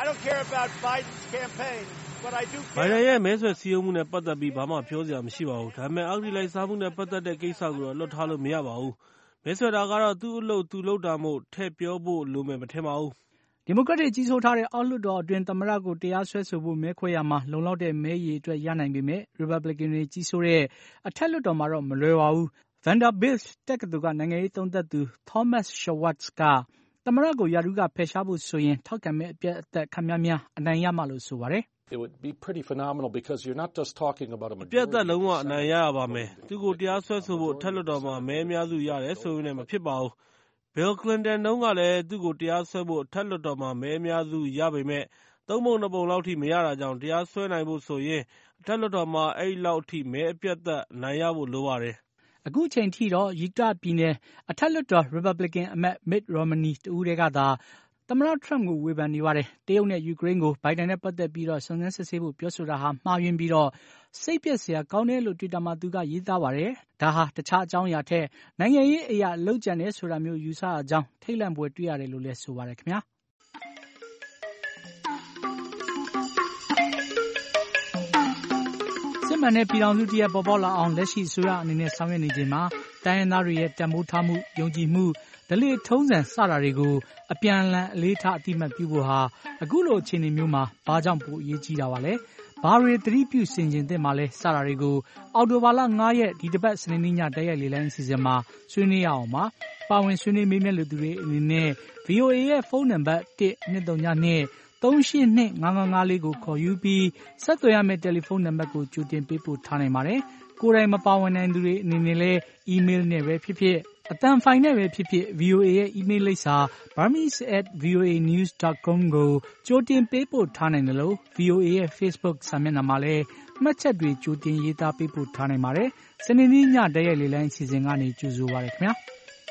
Biden ရဲ့မဲဆွယ်စည်းရုံးမှုနဲ့ပတ်သက်ပြီးဘာမှပြောစရာမရှိပါဘူး။ဒါပေမဲ့အဂတိလိုက်စားမှုနဲ့ပတ်သက်တဲ့ကိစ္စကိုတော့လွတ်ထားလို့မရပါဘူး။မဲဆွယ်တာကတော့သူ့အလုပ်သူလုပ်တာမို့ထည့်ပြောဖို့လိုမယ်မထင်ပါဘူး။ဒီမိုကရက်တွေကြီးစိုးထားတဲ့အောက်လွှတ်တော်အတွင်းသမ္မတကိုတရားစွဲဆိုဖို့မဲခွဲရာမှာလုံလောက်တဲ့မဲရေအတွက်ရနိုင်ပေမဲ့ရီပတ်ဘလစ်ကန်တွေကြီးစိုးတဲ့အထက်လွှတ်တော်မှာတော့မလွယ်ပါဘူး။ Vanderbilt တက္ကသိုလ်ကနိုင်ငံရေးသုံးသပ်သူ Thomas Schwartz ကသမ္မတကိုရာထူးကဖယ်ရှားဖို့ဆိုရင်ထောက်ခံမဲအပြတ်အသတ်ခပ်များများအနိုင်ရမှလို့ဆိုပါတယ်။ It would be pretty phenomenal because you're not just talking about a ပြတ်သက်လုံးဝအနိုင်ရရပါမယ်။သူကိုတရားစွဲဆိုဖို့ထက်လွတ်တော်မှာမဲအများစုရတယ်ဆိုရင်လည်းမဖြစ်ပါဘူး။ Bill Clinton တုန်းကလည်းသူ့ကိုတရားစွဲဖို့ထက်လွတ်တော်မှာမဲအများစုရပေမဲ့3 ပုံ 2 ပုံလောက်ထိမရတာကြောင့်တရားစွဲနိုင်ဖို့ဆိုရင်အထက်လွှတ်တော်မှာအဲ့လောက်ထိမဲအပြတ်သက်နိုင်ရဖို့လိုပါတယ်။အခုချိန်ထိတော့ယူတာပြည်နယ်အထက်လွှတ်တော် Republican အမတ် Mitt Romney တဦးတည်းကသာသမ္မတ Trump ကိုဝေဖန်နေပါတယ်။တရုတ်နဲ့ယူကရိန်းကိုဘိုင်ဒန်နဲ့ပတ်သက်ပြီးစုံစမ်းစစ်ဆေးဖို့ပြောဆိုတာဟာမှားယွင်းပြီးစိတ်ပျက်စရာကောင်းတယ်လို့ Twitter မှာသူကရေးသားပါတယ်။ဒါဟာတခြားအကြောင်းအရာထက်နိုင်ငံရေးအရာလုပ်ကြံတယ်ဆိုတာမျိုးယူဆရကြောင်းထိတ်လန့်ဖွယ်တွေ့ရတယ်လို့လည်းဆိုပါတယ်ခင်ဗျာ။စစ်မှန်တဲ့ပြည်ထောင်စုတရပ်ပေါ်ပေါက်လာအောင်လက်ရှိအစိုးရအနေနဲ့ဆောင်ရွက်နေချိန်မှာတိုင်းရင်းသားတွေရဲ့တန်ဖိုးထားမှုယုံကြည်မှုဓလေ့ထုံးစံစတာတွေကိုအပြန်အလှန်အလေးထားအတိအမှတ်ပြုဖို့ဟာအခုလိုအခြေအနေမျိုးမှာဘာကြောင့်ပိုအရေးကြီးတာပါလဲ။ဘာတွေသတိပြုဆင်ခြင်သင့်ပါလဲစတာတွေကိုအောက်တိုဘာလ9ရက်ဒီတစ်ပတ်စနေနေ့ညတိုက်ရိုက်လေလံအစီအစဉ်မှာဆွေးနွေးရအောင်ပါ။ပါဝင်ဆွေးနွေးမေးမြန်းလူသူတွေအနေနဲ့ VOA ရဲ့ဖုန်းနံပါတ်123 3825554ကိုခေါ်ယူပြီးဆက်သွယ်ရမယ့်တယ်လီဖုန်းနံပါတ်ကိုကြိုတင်ပေးပို့ထားနိုင်ပါတယ်။ကိုယ်တိုင်မပါဝင်နိုင်သူတွေအနေနဲ့လည်းအီးမေးလ်နဲ့ပဲဖြစ်ဖြစ်အသံဖိုင်နဲ့ပဲဖြစ်ဖြစ် VOA ရဲ့အီးမေးလ်လိပ်စာ burmese@voanews.com ကိုကြိုတင်ပေးပို့ထားနိုင်တယ်လို့ VOA ရဲ့ Facebook စာမျက်နှာမှာလည်းမှတ်ချက်တွေကြိုတင်ရေးသားပေးပို့ထားနိုင်ပါတယ်။စနေနေ့ညတိုက်ရိုက်လေလံအစီအစဉ်ကနေကြိုဆိုပါရခင်ဗျာ။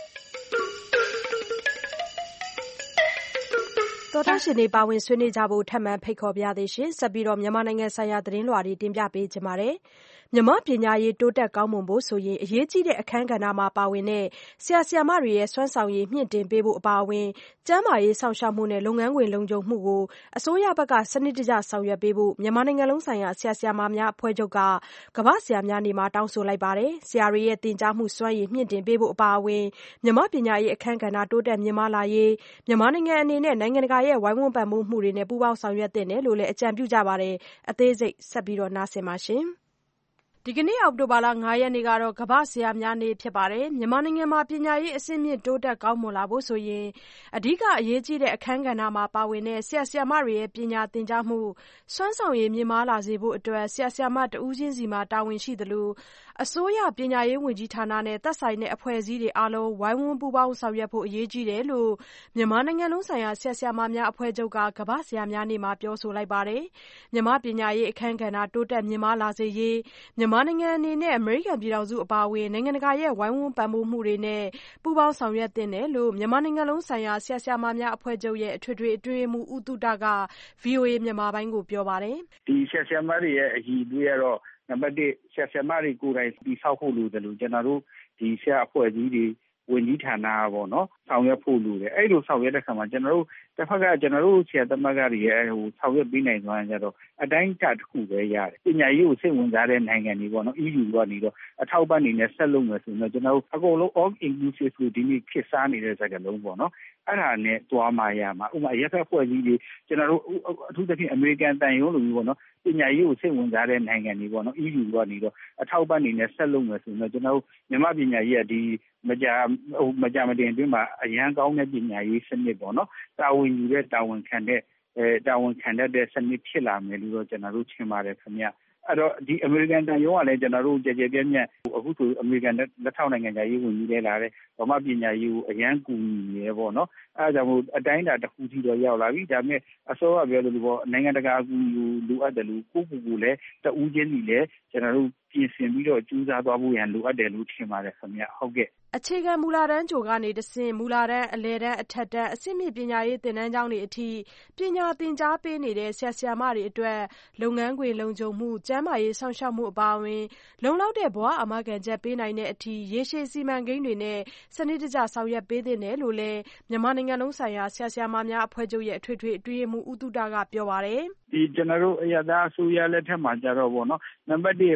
တော်တာရှင်တွေပါဝင်ဆွေးနွေးကြဖို့ထပ်မံဖိတ်ခေါ်ပါရသေးရှင်။ဆက်ပြီးတော့မြန်မာနိုင်ငံဆိုင်ရာသတင်းလွှာတွေတင်ပြပေးကြပါမယ်။မြန်မာပညာရေးတိုးတက်ကောင်းမွန်ဖို့ဆိုရင်အရေးကြီးတဲ့အခန်းကဏ္ဍမှာပါဝင်တဲ့ဆရာဆရာမတွေရဲ့စွမ်းဆောင်ရည်မြင့်တင်ပေးဖို့အပါအဝင်ကျန်းမာရေးစောင့်ရှောက်မှုနဲ့လုပ်ငန်းခွင်လုံခြုံမှုကိုအစိုးရဘက်ကစနစ်တကျဆောင်ရွက်ပေးဖို့မြန်မာနိုင်ငံလုံးဆိုင်ရာဆရာဆရာမများအဖွဲ့ချုပ်ကကမ္ဘာ့ဆရာများနေ့မှာတောင်းဆိုလိုက်ပါတယ်။ဆရာတွေရဲ့သင်ကြားမှုစွမ်းရည်မြင့်တင်ပေးဖို့အပါအဝင်မြန်မာပညာရေးအခန်းကဏ္ဍတိုးတက်မြင့်မားလာရေးမြန်မာနိုင်ငံအနေနဲ့နိုင်ငံတကာရဲ့ဝိုင်းဝန်းပံ့ပိုးမှုတွေနဲ့ပူးပေါင်းဆောင်ရွက်သင့်တယ်လို့လည်းအကြံပြုကြပါတယ်။အသေးစိတ်ဆက်ပြီးနားဆင်ပါရှင်။ဒီကနေ့အောက်တိုဘာလ9ရက်နေ့ကတော့ကမ္ဘာ့ဆရာများနေ့ဖြစ်ပါတယ်။မြန်မာနိုင်ငံမှာပညာရေးအဆင့်မြင့်တိုးတက်ကောင်းမွန်လာဖို့ဆိုရင်အဓိကအရေးကြီးတဲ့အခန်းကဏ္ဍမှာပါဝင်တဲ့ဆရာဆရာမတွေရဲ့ပညာသင်ကြားမှုစွမ်းဆောင်ရည်မြင့်မားလာစေဖို့အတွက်ဆရာဆရာမတဦးချင်းစီမှာတာဝန်ရှိသလိုအစိုးရပညာရေးဝန်ကြီးဌာနနဲ့သက်ဆိုင်တဲ့အဖွဲ့အစည်းတွေအားလုံးဝိုင်းဝန်းပူးပေါင်းဆောင်ရွက်ဖို့အရေးကြီးတယ်လို့မြန်မာနိုင်ငံလုံးဆိုင်ရာဆရာဆရာမများအဖွဲ့ချုပ်ကကမ္ဘာ့ဆရာများနေ့မှာပြောဆိုလိုက်ပါတယ်။မြန်မာပညာရေးအခန်းကဏ္ဍတိုးတက်မြင့်မားလာစေရေးမြန်မာနိုင်ငံအနေနဲ့အမေရိကန်ပြည်ထောင်စုအပါအဝင်နိုင်ငံတကာရဲ့ဝိုင်းဝန်းပံ့ပိုးမှုတွေနဲ့ပူးပေါင်းဆောင်ရွက်သင့်တယ်လို့မြန်မာနိုင်ငံလုံးဆိုင်ရာဆရာဆရာမများအဖွဲ့ချုပ်ရဲ့အထွေထွေအတွင်းရေးမှူးဦးတုဒက VOA မြန်မာပိုင်းကိုပြောပါတယ်။ဒီဆရာဆရာမတွေရဲ့အည်တွေကတော့နံပါတ်1ဆရာဆရာမတွေကိုယ်တိုင်တည်ဆောက်ဖို့လိုတယ်လို့ကျွန်တော်တို့ဒီဆရာအဖွဲ့အစည်းတွေဝန်ကြီးဌာနပေါ့နော်ဆောင်ရွက်ဖို့လိုတယ်အဲ့လိုဆောင်ရွက်တဲ့ခါမှာကျွန်တော်တို့တစ်ဖက်ကကျွန်တော်တို့ဆရာသမဂ္ဂတွေရဲ့ဆောင်ရွက်ပေးနိုင်သွားရင်ကျတော့အတိုင်းအတာတစ်ခုပဲရတယ်ပညာရေးကိုစိတ်ဝင်စားတဲ့နိုင်ငံတွေပေါ့နော် EU ကနေတော့အထောက်ပံ့နေနဲ့ဆက်လုပ်မယ်ဆိုရင်တော့ကျွန်တော်တို့အကုန်လုံး all inclusive ကိုဒီနေ့ခေတ်စားနေတဲ့စကားလုံးပေါ့နော်အဲ့ဒါနဲ့တွားမှရမှာဥပမာရက်ဖက်ဖွဲ့စည်းတွေကျွန်တော်တို့အထူးသဖြင့်အမေရိကန်တန်ရုံးလိုမျိုးပေါ့နော်ပညာရေးကိုစိတ်ဝင်စားတဲ့နိုင်ငံတွေပေါ့နော် EU ကနေတော့အထောက်ပံ့နေနဲ့ဆက်လုပ်မယ်ဆိုရင်တော့ကျွန်တော်တို့မြန်မာပညာရေးကဒီမကြမတင်အတွင်းမှာအရန်ကောင်းတဲ့ပညာရေးစနစ်ပေါ့နော်တာဝန်ယူတဲ့တာဝန်ခံတဲ့စနစ်ဖြစ်လာမယ်လို့တော့ကျွန်တော်တို့ထင်ပါတယ်ခင်ဗျအဲ့တော့ဒီအမေရိကန်တန်ရုံးကလည်းကျွန်တော်တို့ကြကြပြန့်ပြန့်အခုဆိုအမေရိကန်လက်ထောက်နိုင်ငံသားရေးဝန်ကြီးလဲလာတဲ့ဗမာပညာရေးကိုအရန်ကူညီရဲပေါ့နော်အဲ့ဒါကြောင့်မို့အတိုင်းအတာတစ်ခုထိတော့ရောက်လာပြီဒါပေမဲ့အစိုးရပြောလို့ပေါ့နိုင်ငံတကာအကူအညီလိုအပ်တယ်လို့ကိုလည်းတဦးချင်းစီလည်းကျွန်တော်တို့ပြင်ဆင်ပြီးတော့ကြိုးစားသွားဖို့ရန်လိုအပ်တယ်လို့ထင်ပါတယ်ခင်ဗျဟုတ်ကဲ့အခြေခံမူလတန်းကြိုကနေတဆင့်မူလတန်းအလယ်တန်းအထက်တန်းအဆင့်မြင့်ပညာရေးသင်တန်းကျောင်းတွေအထိပညာသင်ကြားပေးနေတဲ့ဆရာဆရာမတွေအတွက်လုပ်ငန်းခွင်လုံခြုံမှုကျန်းမာရေးစောင့်ရှောက်မှုအပါအဝင်လုံလောက်တဲ့ဘဝအာမခံချက်ပေးနိုင်တဲ့အထိရေရှည်စီမံကိန်းတွေနဲ့စနစ်တကျဆောင်ရွက်ပေးသင့်တယ်လို့လည်းမြန်မာနိုင်ငံလုံးဆိုင်ရာဆရာဆရာမများအဖွဲ့ချုပ်ရဲ့အထွေထွေအတွင်းရေးမှူးဦးတုဒကပြောပါတယ်ဒီကျွန်တော်တို့အရသာအစိုးရလက်ထက်မှာကြတော့ဗောနော်နံပါတ်1ကျောင်း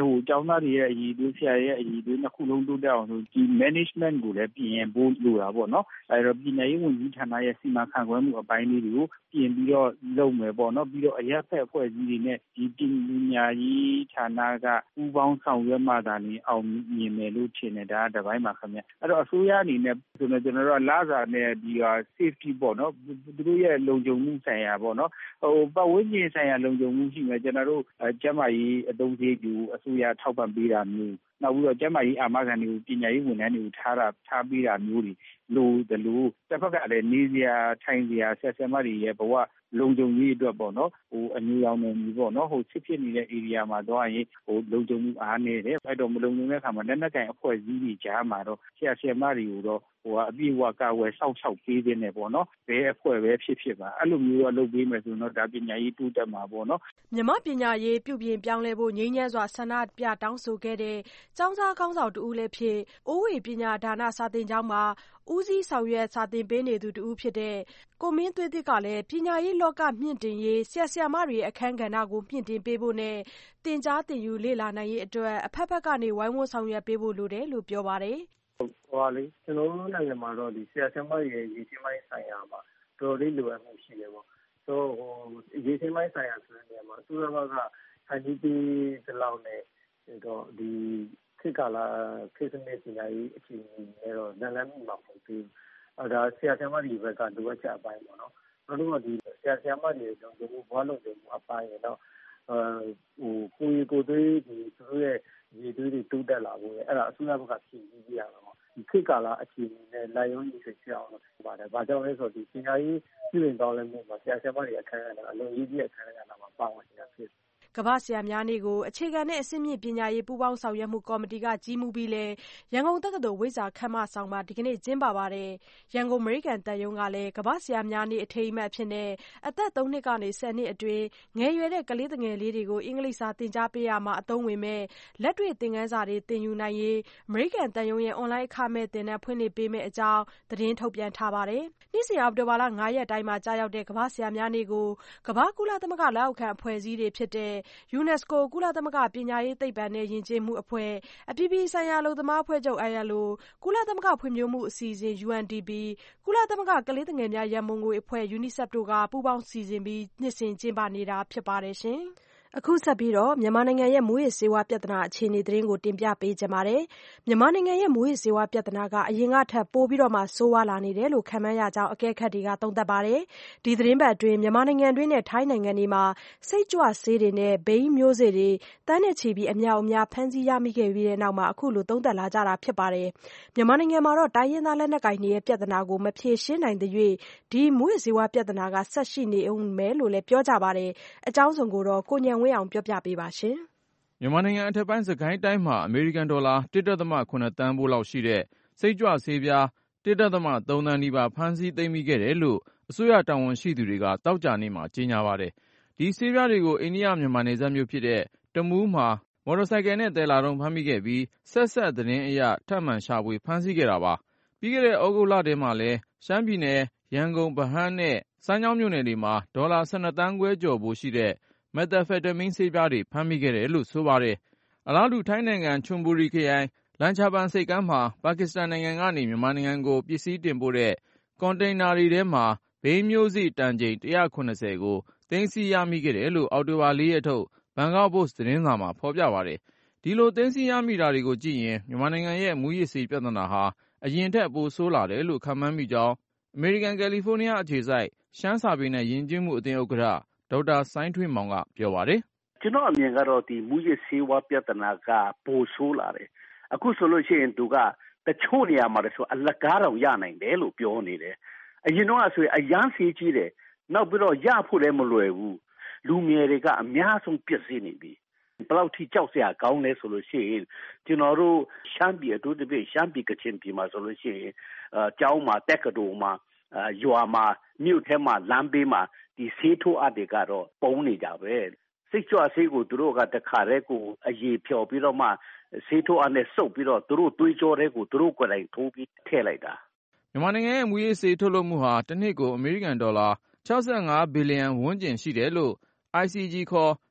မတွေရဲ့အရည်အသွေးဆရာရဲ့အရည်အသွေးနှစ်ခုလုံးတိုးတက်အောင်ဆိုဒီ management ကိုလည်းပြင်ဖို့လိုတာပေါ့နော်အဲတော့ပညာရေးဝန်ကြီးဌာနရဲ့စီမံခန့်ခွဲမှုအပိုင်းလေးတွေကိုပြင်ပြီးတော့လုပ်မယ်ပေါ့နော်ပြီးတော့အရပ်ဘက်အဖွဲ့အစည်းတွေနဲ့ဒီပညာရေးဌာနကပူးပေါင်းဆောင်ရွက်မှသာနေအောင်မြင်မယ်လို့ထင်တယ်ဒါကတစ်ပိုင်းပါခင်ဗျအဲ့တော့အစိုးရအနေနဲ့ဆိုတော့ကျွန်တော်တို့လစာနဲ့ဒီ safety ပေါ့နော်သူတို့ရဲ့လုံခြုံမှုဆိုင်ရာပေါ့နော်ပတ်ဝန်းကျင်ဆိုင်ရာလုံခြုံမှုရှိမယ်ကျွန်တော်တို့ကျန်းမာရေးအသုံးစရိတ်ကိုအစိုးရထောက်ပံ့ပေးတာမျိုးနောက်ပြီးတော့ကျန်းမာရေးအာမခံတွေကိုပညာရေးဝန်ထမ်းတွေကိုထားပေးတာမျိုးတွေလိုတယ်လို့တစ်ဖက်ကလည်းနေစရာထိုင်စရာဆရာမတွေရဲ့ဘဝလုံခြုံရေးအတွက်ပေါ့နော်အညူရောင်နေပြီပေါ့နော်စစ်ဖြစ်နေတဲ့ area မှာတော့ရင်လုံခြုံမှုအားနေတယ်အဲ့တော့မလုံခြုံတဲ့အခါမှာလက်နက်ကင်အဖွဲ့အစည်းတွေကြားမှာတော့ဆရာမတွေကိုတော့အပြည့်အဝကာဝယ်စောင့်ရှောက်ပေးနေတယ်ပေါ့နော်ဘယ်အဖွဲ့ပဲဖြစ်ပါအဲ့လိုမျိုးတော့လုပ်ပေးမယ်ဆိုတော့ဒါပညာရေးတိုးတက်မှာပေါ့နော်မြန်မာပညာရေးပြုပြင်ပြောင်းလဲဖို့ငြိမ်းချမ်းစွာဆန္ဒပြတောင်းဆိုခဲ့တဲ့ကျောင်းသားခေါင်းဆောင်တဦးလည်းဖြစ်အိုးဝေပညာဒါနစာသင်ကျောင်းမှာဦးစီးဆောင်ရွက်စာသင်ပေးနေသူတဦးဖြစ်တဲ့ကိုမင်းသွေးသစ်ကလည်းပညာရေးလောကမြင့်တင်ရေးဆရာမတွေအခန်းကဏ္ဍကိုမြင့်တင်ပေးဖို့နဲ့သင်ကြားသင်ယူလေ့လာနိုင်ရေးအတွက်အဖက်ဖက်ကနေဝိုင်းဝန်းဆောင်ရွက်ပေးဖို့လိုတယ်လို့ပြောပါတယ်ကျွန်တော်တို့နိုင်ငံမှာတော့ဒီဆရာဆရာမတွေရဲ့ရည်ချင်းပိုင်းဆိုင်ရာမှာတော်တော်လေးလိုအပ်မှုရှိတယ်ပေါ့ဆိုရည်ချင်းပိုင်းဆိုင်ရာဆိုတဲ့နေရာမှာသူတို့ကအန်ဒီပီဒီလောက်နဲ့တော့ဒီခေတ်ကာလခေတ်စနစ်ပညာရေးအခြေအနေနဲ့တော့လမ်းမှုမှာပုံပြီးဒါဆရာဆရာမတွေဘက်ကလိုအပ်ချက်အပိုင်းပေါ့နော်တို့ကဒီဆရာဆရာမတွေလုံခြုံမှုဘာလို့လုံခြုံမှုအပိုင်းရောကိုယ်သွေးဒီသူတို့ရဲ့ရည်သွေးတွေတိုးတက်လာဖို့အဲ့ဒါအစိုးရဘက်ကဖြည့်ဆည်းပြရမှာပေါ့ဒီခေတ်ကာလအခြေအနေနဲ့လိုက်ရုံးရည်ဖြစ်အောင်လို့ပြောပါတယ်။ဘာကြောင့်လဲဆိုတော့ဒီပညာရေးပြည်ဝင်တော်လည်းမှာဆရာဆရာမတွေအခန်းကဏ္ဍအလုံးကြီးအခန်းကဏ္ဍမှာပါဝင်နေတာဖြစ်ကမ္ဘာ့ဆရာများနေ့ကိုအခြေခံနဲ့အဆင့်မြင့်ပညာရေးပူးပေါင်းဆောင်ရွက်မှုကော်မတီကကြီးမှုပြီးလဲရန်ကုန်တက္ကသိုလ်ဝိဇာခမ်းမဆောင်မှာဒီကနေ့ကျင်းပပါတယ်။ရန်ကုန်အမေရိကန်တန်ယုံကလည်းကမ္ဘာ့ဆရာများနေ့အထိမ်းအမှတ်အဖြစ်နဲ့အသက်3နှစ်ကနေ10နှစ်အတွင်းငယ်ရွယ်တဲ့ကလေးငယ်လေးတွေကိုအင်္ဂလိပ်စာသင်ကြားပေးရမှာအသုံးဝင်မဲ့လက်တွေ့သင်ခန်းစာတွေသင်ယူနိုင်ရေးအမေရိကန်တန်ယုံရဲ့အွန်လိုင်းအခမဲ့သင်တန်းဖွင့်လှစ်ပေးမယ့်အကြောင်းသတင်းထုတ်ပြန်ထားပါတယ်။နှစ်စဉ်အောက်တိုဘာလ9ရက်တိုင်းမှာကြာရောက်တဲ့ကမ္ဘာ့ဆရာများနေ့ကိုကမ္ဘာကုလသမဂ္ဂလက်အောက်ခံအဖွဲ့အစည်းတွေဖြစ်တဲ့ UNESCO ကုလသမဂ္ဂပညာရေးသိပ္ပံနဲ့ယဉ်ကျေးမှုအဖွဲ့အပြည်ပြည်ဆိုင်ရာအလုပ်သမားအဖွဲ့ချုပ် ILO ကုလသမဂ္ဂဖွံ့ဖြိုးမှုအစီအစဉ် UNDP ကုလသမဂ္ဂကလေးသူငယ်များရန်ပုံငွေအဖွဲ့ UNICEF တို့ကပူးပေါင်းစီစဉ်ပြီးနှစ်စဉ်ကျင်းပနေတာဖြစ်ပါတယ်ရှင်။အခုဆက်ပြီးတော့မြန်မာနိုင်ငံရဲ့မူးယစ်ဆေးဝါးပြဿနာအခြေအနေသတင်းကိုတင်ပြပေးကြပါမယ်။မြန်မာနိုင်ငံရဲ့မူးယစ်ဆေးဝါးပြဿနာကအရင်ကထက်ပိုပြီးတော့မှဆိုးဝါးလာနေတယ်လို့ခန့်မှန်းရကြောင်းအကဲခတ်တွေကသုံးသပ်ပါတယ်။ဒီသတင်းပတ်အတွင်းမြန်မာနိုင်ငံအတွင်းနဲ့ထိုင်းနိုင်ငံတွေမှာစိတ်ကြွဆေးတွေနဲ့ဘိန်းမျိုးစေ့တွေတန်းနဲ့ချီပြီးအမြောက်အများဖမ်းဆီးရမိခဲ့ပြီးတဲ့နောက်မှာအခုလိုသုံးသပ်လာကြတာဖြစ်ပါတယ်။မြန်မာနိုင်ငံမှာတော့တိုင်းရင်းသားလက်နက်ကိုင်တွေရဲ့ပြဿနာကိုမဖြေရှင်းနိုင်သရွေ့ဒီမူးယစ်ဆေးဝါးပြဿနာကဆက်ရှိနေဦးမယ်လို့လည်းပြောကြပါတယ်။အကြောင်းစုံကိုတော့ကိုဉာဏ်ဝင်းအောင်ပြောပြပေးပါရှင်။မြန်မာနိုင်ငံအထက်ပိုင်းစကိုင်းတိုင်းမှာအမေရိကန်ဒေါ်လာ 1.7 သန်းဖိုးလောက်ရှိတဲ့စိတ်ကြွဆေးပြား 1.3 သန်းနီးပါးဖမ်းဆီးသိမ်းမိခဲ့တယ်လို့အစိုးရတာဝန်ရှိသူတွေကသောကြာနေ့မှာကြေညာပါတယ်။ဒီဆေးပြားတွေကိုအိန္ဒိယမြန်မာနယ်စပ်မြို့ဖြစ်တဲ့တမူးမှာမော်တော်ဆိုင်ကယ်နဲ့သယ်လာတုန်းဖမ်းမိခဲ့ပြီးဆက်သတင်းအရထပ်မံရှာဖွေဖမ်းဆီးခဲ့တာပါ။ပြီးခဲ့တဲ့ဩဂုတ်လထဲမှာလည်းရှမ်းပြည်နယ်ရန်ကုန်ဗဟန်းနဲ့စမ်းချောင်းမြို့နယ်တွေမှာဒေါ်လာ12 သန်းခွဲကျော်ဖိုးရှိတဲ့မက်သာဖက်တမင်းဆေးပြားတွေဖမ်းမိခဲ့တယ်လို့ဆိုပါတယ်။အလားတူထိုင်းနိုင်ငံချွန်ဘူရီခရိုင်လန်ချာဘန်ဆိပ်ကမ်းမှာပါကစ္စတန်နိုင်ငံကနေမြန်မာနိုင်ငံကိုပစ္စည်းတင်ပို့တဲ့ကွန်တိန်နာတွေထဲမှာဘိန်းမျိုးစေ့တန်ချိန်170ကိုသိမ်းဆည်းရမိခဲ့တယ်လို့အောက်တိုဘာ4ရက်ထုတ်ဘန်ကောက်ပို့စ်သတင်းစာမှာဖော်ပြပါတယ်။ဒီလိုသိမ်းဆည်းရမိတာတွေကိုကြည့်ရင်မြန်မာနိုင်ငံရဲ့မူးယစ်ဆေးပြဿနာဟာအရင်ထက်ပိုဆိုးလာတယ်လို့ခန့်မှန်းမိကြောင်းအမေရိကန်ကယ်လီဖိုးနီးယားအခြေစိုက်ရှမ်းစာပေနဲ့ယဉ်ကျေးမှုအသင်းဥက္ကဋ္ဌဒေါက်တာစိုင်းထွေးမောင်ကပြောပါတယ်။ကျွန်တော်အမြင်ကတော့ဒီမူရစ်ဆေးဝါးပြဿနာကပိုဆိုးလာတယ်။အခုဆိုလို့ရှိရင်သူကတချို့နေရာမှာဆိုအလကားတောင်ရနိုင်တယ်လို့ပြောနေတယ်။အရင်တော့ဆိုရင်အရန်ဆေးကြီးတယ်။နောက်ပြီးတော့ရဖို့လည်းမလွယ်ဘူး။လူငယ်တွေကအများဆုံးပြည့်စည်နေပြီ။ဘယ်လောက်ထိကြောက်စရာကောင်းလဲဆိုလို့ရှိရင်ကျွန်တော်တို့ရှမ်းပြည်အထူးသဖြင့်ရှမ်းပြည်ကချင်ပြည်မှာဆိုလို့ရှိရင်ကျောင်းမှာတက္ကသိုလ်မှာရွာမှာမြို့ထဲမှာလမ်းဘေးမှာဒီဆေးထိုးအပ်တွေကတော့ပုံနေကြပဲစိတ်ကြွဆေးကိုသူတို့ကတခါတည်းကိုအရေးဖြော်ပြီးတော့မှဆေးထိုးအပ်နဲ့စုပ်ပြီးတော့သူတို့တွေးကြောတဲ့ကိုသူတို့ကိုယ်တိုင်ထိုးပြီးထည့်လိုက်တာမြန်မာနိုင်ငံရဲ့မူရစ်ဆေးထုတ်လုပ်မှုဟာတစ်နှစ်ကိုအမေရိကန်ဒေါ်လာ65ဘီလီယံဝန်းကျင်ရှိတယ်လို့ ICG ခေါ်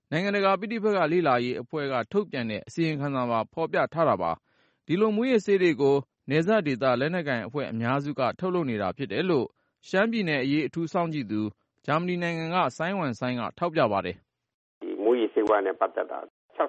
နိုင်ငံတကာပဋိပက္ခလေ့လာရေးအဖွဲ့ကထုတ်ပြန်တဲ့အစီရင်ခံစာမှာဖော်ပြထားတာပါ။ဒီလိုမူးယစ်ဆေးတွေကိုနယ်စပ်ဒေသလက်နက်ကိုင်အဖွဲ့အများစုကထုတ်လုပ်နေတာဖြစ်တယ်လို့ရှမ်းပြည်နယ်အရေးအထူးစောင့်ကြည့်သူဂျာမနီနိုင်ငံကဆိုင်းဝမ်ဆိုင်းကထောက်ပြပါတယ်။ဒီမူးယစ်ဆေးဝါးနဲ့ပတ်သက်တာ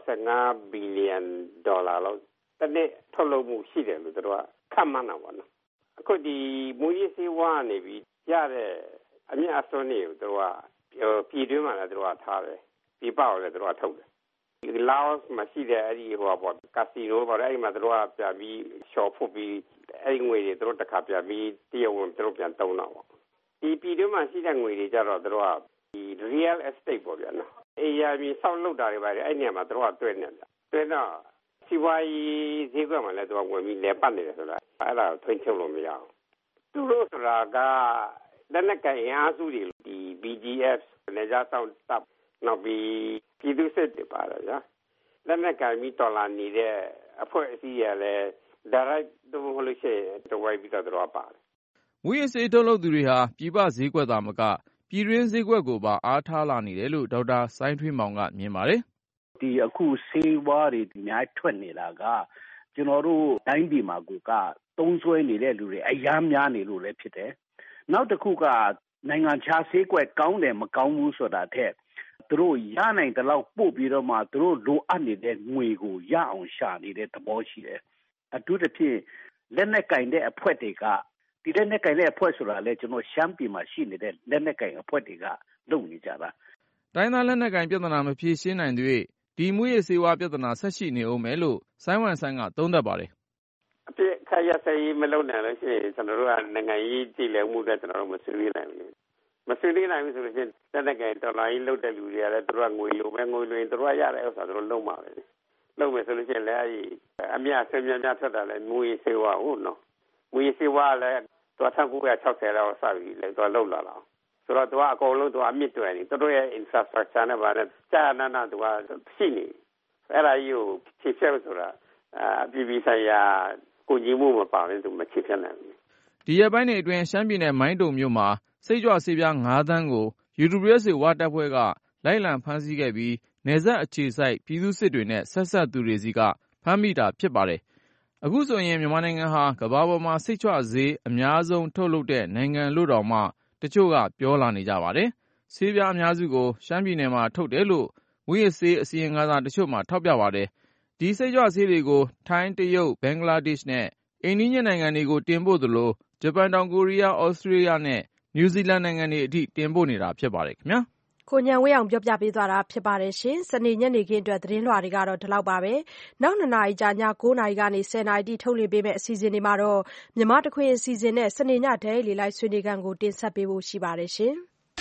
65 ဘီလီယံဒေါ်လာလောက်တစ်နှစ်ထုတ်လုပ်မှုရှိတယ်လို့တို့ကခန့်မှန်းတာပေါ့နော်။အခုဒီမူးယစ်ဆေးဝါးနေပြီးရတဲ့အမြတ်အစွန်းတွေကိုတို့ကပြည်တွင်းမှာလည်းတို့ကထားတယ်။ဒီပေါ့လည်းတို့ကထုတ်တယ်။ဒီလာအိုမှာရှိတဲ့အဲ့ဒီပေါ့ကာစီနိုပေါ့အဲ့ဒီမှာတို့ကပြန်ပြီးရှော့ဖို့ပြီးအဲ့ဒီငွေတွေတို့တစ်ခါပြန်ပြီးတရားဝင်တို့ပြန်တုံးတော့ပေါ့။ဒီပြည်တွင်းမှာရှိတဲ့ငွေတွေကြတော့တို့ကဒီ real estate ပေါ့ဗျာနော်။အေးရပြီးစောက်လုပ်တာတွေပါတယ်အဲ့ဒီနေရာမှာတို့ကတွေ့နေတယ်။တွေ့တော့စီဝါရေးဈေးကွက်မှာလည်းတို့ကဝင်ပြီးလဲပတ်နေတယ်ဆိုတာအဲ့ဒါကိုထိန်းချုပ်လို့မရအောင်။သူတို့ဆိုတာကလက်နက်ကိုင်အားစုတွေဒီ BGF နေကြဆောင်တပ်နောက်ပြီးပြည်သူစစ်တွေပါတော့ဗျာလက်နက်ကိုင်ပြီးတော်လာနေတဲ့အဖွဲ့အစည်းရလဲဒါရိုက်တော့မလို့ရှိရင်တော့ဝိုင်းပြီးတော့ပါတယ်မူရစ်စေးထုတ်လုပ်သူတွေဟာပြည်ပဈေးကွက်သားမကပြည်တွင်းဈေးကွက်ကိုပါအားထားလာနေတယ်လို့ဒေါက်တာစိုင်းထွေးမောင်ကမြင်ပါတယ်ဒီအခုဆေးဝါးတွေအများထွက်နေတာကကျွန်တော်တို့တိုင်းပြည်မှာကသုံးစွဲနေတဲ့လူတွေအများများနေလို့လည်းဖြစ်တယ်နောက်တစ်ခုကနိုင်ငံခြားဈေးကွက်ကောင်းတယ်မကောင်းဘူးဆိုတာထက်သူတို့ရနိုင်တဲ့လောက်ပို့ပြီးတော့မှသူတို့လိုအပ်နေတဲ့ငွေကိုရအောင်ရှာနေတဲ့သဘောရှိတယ်အထူးသဖြင့်လက်နက်ကင်တဲ့အဖွဲ့တွေကဒီလက်နက်ကင်တဲ့အဖွဲ့ဆိုတာလေကျွန်တော်ရှမ်းပြည်မှာရှိနေတဲ့လက်နက်ကင်အဖွဲ့တွေကလုပ်နေကြတာတိုင်းသားလက်နက်ကင်ပြဿနာမဖြေရှင်းနိုင်သေးဒီမူရစ်ဆေးဝါးပြဿနာဆက်ရှိနေအောင်မယ်လို့ဆိုင်းဝမ်ဆိုင်းကသုံးသပ်ပါတယ်အပြည့်ခရရစေးမလုပ်နိုင်လို့ရှိရင်ကျွန်တော်တို့ကနိုင်ငံရေးကြည်လည်မှုနဲ့ကျွန်တော်တို့မဆွေးနွေးနိုင်ဘူးမဆွေးနွေးနိုင်ဘူးဆိုလို့ရှိရင်လက်နက်ကင်ဒေါ်လာကြီးလုတ်တဲ့လူတွေကလည်းသူတို့ကငွေလိုပဲငွေလွင်သူတို့ကရတဲ့ဥစ္စာသူတို့လုံးပါပဲလုံးမယ်ဆိုလို့ရှိရင်လည်းအမြတ်ဆွေးများများထွက်တာလည်းမူရစ်ဆေးဝါးဟုတ်နော်မူရစ်ဆေးဝါးလည်းသူက1960လောက်စပြီးလည်းသူကလုတ်လာတော့ဆိုတော့သူကအကုန်လုံးသူကအမြင့်တွယ်နေသူတို့ရဲ့ infrastructure နဲ့ဗာနဲ့ကြာနာသူကရှိနေအဲ့ဒါကြီးကိုဖြည့်ဖြတ်ဆိုတာအပြည်ပြည်ဆိုင်ရာကိုကြီးမှုမပါရင်သူမချစ်ဖြစ်နိုင်ဘူးဒီရက်ပိုင်းတွေအတွင်းရှမ်းပြည်နယ်မိုင်းတုံမြို့မှာစိတ်ကြွဆေးပြား9 သန်းကို UWSA ဝါတပ်ဖွဲ့ကလိုက်လံဖမ်းဆီးခဲ့ပြီးနယ်စပ်အခြေစိုက်ပြည်သူစစ်တွေနဲ့ဆက်ဆက်သူတွေစီကဖမ်းမိတာဖြစ်ပါတယ်အခုဆိုရင်မြန်မာနိုင်ငံဟာကမ္ဘာပေါ်မှာစိတ်ကြွဆေးအများဆုံးထုတ်လုပ်တဲ့နိုင်ငံလို့တောင်မှတချို့ကပြောလာနေကြပါတယ်ဆေးပြားအများစုကိုရှမ်းပြည်နယ်မှာထုတ်တယ်လို့မူရစ်ဆေးအစီရင်ခံစာတချို့မှာထောက်ပြပါတယ်ဒီစိတ်ကြွဆေးတွေကိုထိုင်းတရုတ်ဘင်္ဂလားဒေ့ရှ်နဲ့အိန္ဒိယနိုင်ငံတွေကိုတင်ပို့သလိုဂျပန်တောင်ကိုရီးယားဩစတြေးလျနဲ့နယူးဇီလန်နိုင်ငံတွေအထိတင်ပို့နေတာဖြစ်ပါတယ်ခင်ဗျာကိုဉာဏ်ဝင်းအောင်ပြောပြပေးသွားတာဖြစ်ပါတယ်ရှင်စနေညနေခင်းအတွက်သတင်းလွှာတွေကတော့ဒီလောက်ပါပဲနောက်2နာရီကြာည9နာရီကနေ10နာရီတိထုတ်လွှင့်ပေးမယ့်အစီအစဉ်တွေမှာတော့မြမတခွင်အစီအစဉ်နဲ့စနေညဒဲလီလိုက်ဆွေးနွေးခန်းကိုတင်ဆက်ပေးဖို့ရှိပါတယ်ရှင်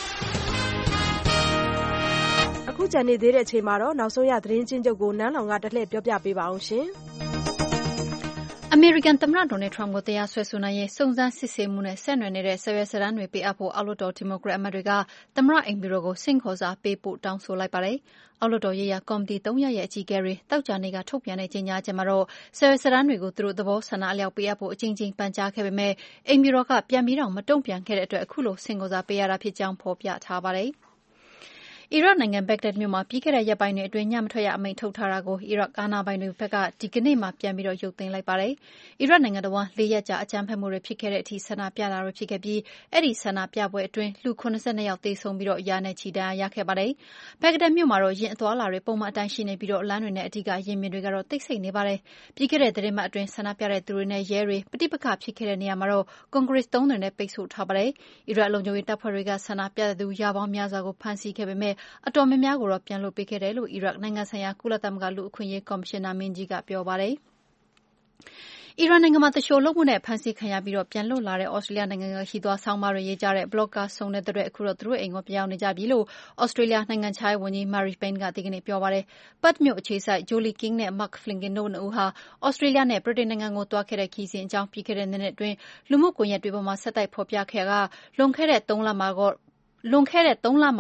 အခုကြံနေသေးတဲ့အချိန်မှာတော့နောက်ဆုံးရသတင်းချင်းချုပ်ကိုနန်းလောင်ကတလှည့်ပြောပြပေးပါအောင်ရှင်အမေရိကန်သမ္မတဒေါ်နယ်ထရမ့်ကိုတရားစွဲဆိုနိုင်ရေးစုံစမ်းစစ်ဆေးမှုနဲ့ဆက်နွယ်နေတဲ့စာရွက်စာတမ်းတွေပေးအပ်ဖို့အောက်လွှတ်တော်ဒီမိုကရက်အမတ်တွေကသမ္မတအိမ်ဖြူတော်ကိုဆင့်ခေါ်စာပေးပို့တောင်းဆိုလိုက်ပါတယ်။အောက်လွှတ်တော်ရေးရာကော်မတီ3ရပ်ရဲ့အကြီးအကဲတွေသောကြာနေ့ကထုတ်ပြန်တဲ့ကြေညာချက်မှာတော့စာရွက်စာတမ်းတွေကိုသူတို့သဘောဆန္ဒအလျောက်ပေးအပ်ဖို့အကြိမ်ကြိမ်ပန်ကြားခဲ့ပေမဲ့အိမ်ဖြူတော်ကပြန်ပြီးတော့မတုံ့ပြန်ခဲ့တဲ့အတွက်အခုလိုဆင့်ခေါ်စာပေးရတာဖြစ်ကြောင်းဖော်ပြထားပါတယ်။အီရတ်နိုင်ငံဘဂ္ဂဒက်မြို့မှာပြီးခဲ့တဲ့ရက်ပိုင်းတွေအတွင်းညမထွက်ရအမိန့်ထုတ်ထားတာကိုအီရတ်အာဏာပိုင်တွေဘက်ကဒီကနေ့မှပြန်ပြီးရုပ်သိမ်းလိုက်ပါတယ်။အီရတ်နိုင်ငံတော်၄ရက်ကြာအကြမ်းဖက်မှုတွေဖြစ်ခဲ့တဲ့အထိဆန္ဒပြတာတွေဖြစ်ခဲ့ပြီးအဲ့ဒီဆန္ဒပြပွဲအတွင်းလူ82ယောက်သေဆုံးပြီးရာနဲ့ချီဒဏ်ရာရခဲ့ပါတယ်။ဘဂ္ဂဒက်မြို့မှာတော့ယာဉ်အသွားအလာတွေပုံမှန်အတိုင်းရှိနေပြီးလမ်းတွေနဲ့အဓိကယာဉ်မြင်တွေကတော့တိတ်ဆိတ်နေပါတယ်။ပြီးခဲ့တဲ့သတင်းပတ်အတွင်းဆန္ဒပြတဲ့သူတွေနဲ့ရဲတွေပဋိပက္ခဖြစ်ခဲ့တဲ့နေရာမှာတော့ကွန်ကရစ်တုံးတွေနဲ့ပိတ်ဆို့ထားပါတယ်။အီရတ်လုံခြုံရေးတပ်ဖွဲ့တွေကဆန္ဒပြတဲ့သူရာပေါင်းများစွာကိုဖမ်းဆီးခဲ့ပေမဲ့အတော်များများကိုတော့ပြန်လွှတ်ပေးခဲ့တယ်လို့အီရတ်နိုင်ငံဆိုင်ရာကုလသမဂ္ဂလူ့အခွင့်အရေးကော်မရှင်နာမင်းကြီးကပြောပါတယ်။အီရန်နိုင်ငံမှာသူလျှိုလုပ်မှုနဲ့ဖမ်းဆီးခံရပြီးပြန်လွတ်လာတဲ့ဩစတြေးလျနိုင်ငံကခရီးသွားဆောင်းပါးတွေရေးကြတဲ့ဘလော့ဂါစုံတဲ့တဲ့အခုတော့သူတို့အိမ်ကိုပြောင်းနေကြပြီလို့ဩစတြေးလျနိုင်ငံခြားရေးဝန်ကြီး Marise Payne ကဒီကနေ့ပြောပါတယ်။ Perth မြို့အခြေစိုက် Jolie King နဲ့ Mark Flinken တို့နှစ်ဦးဟာဩစတြေးလျနဲ့ဗြိတိန်နိုင်ငံကိုသွားခဲ့တဲ့ခရီးစဉ်အကြောင်းပြီးခဲ့တဲ့နှစ်အတွင်းလူမှုကွန်ရက်တွေပေါ်မှာဆက်တိုက်ဖော်ပြခဲ့တာကလွန်ခဲ့တဲ့3လမှာတော့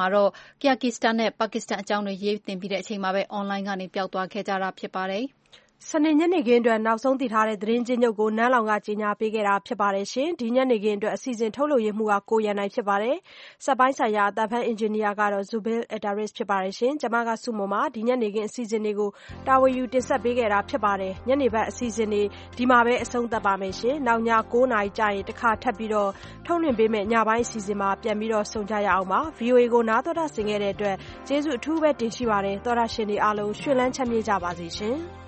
ကီယာဂစ္စတန်နဲ့ပါကစ္စတန်အကြောင်းတွေရေးတင်ပြီးတဲ့အချိန်မှာပဲအွန်လိုင်းကနေပျောက်သွားခဲ့ကြတာဖြစ်ပါတယ်။စနေညနေခင်းအတွက်နောက်ဆုံးသိထားတဲ့သတင်းချင်းချုပ်ကိုနန်းလောင်ကကြီးညာပေးခဲ့တာဖြစ်ပါတယ်ရှင်။ဒီညနေခင်းအတွက်အစီအစဉ်ထုတ်လုပ်ရေးမှူးကကိုရန်နိုင်ဖြစ်ပါတယ်။စက်ပိုင်းဆိုင်ရာအသံဖန်အင်ဂျင်နီယာကတော့ Zubair Adaris ဖြစ်ပါတယ်ရှင်။ကျွန်မကစုမုံပါဒီညနေခင်းအစီအစဉ်တွေကိုတာဝန်ယူတင်ဆက်ပေးခဲ့တာဖြစ်ပါတယ်။ညနေဘက်အစီအစဉ်တွေဒီမှာပဲအဆုံးသတ်ပါမယ်ရှင်။နောက်ည9:00နာရီကြာရင်တစ်ခါထပ်ပြီးတော့ထုတ်လွှင့်ပေးမယ့်ညပိုင်းအစီအစဉ်မှာပြန်ပြီးတော့ဆုံကြရအောင်ပါ။ VOA ကိုနားတော်တာဆင်ခဲ့တဲ့အတွက်ကျေးဇူးအထူးပဲတင်ရှိပါတယ်။သောတာရှင်တွေအားလုံးရွှင်လန်းချမ်းမြေ့ကြပါစေရှင်။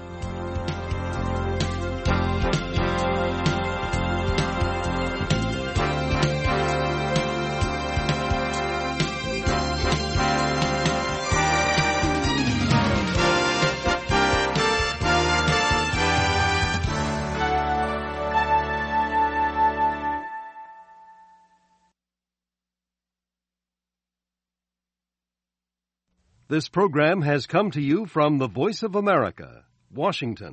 This program has come to you from the Voice of America, Washington.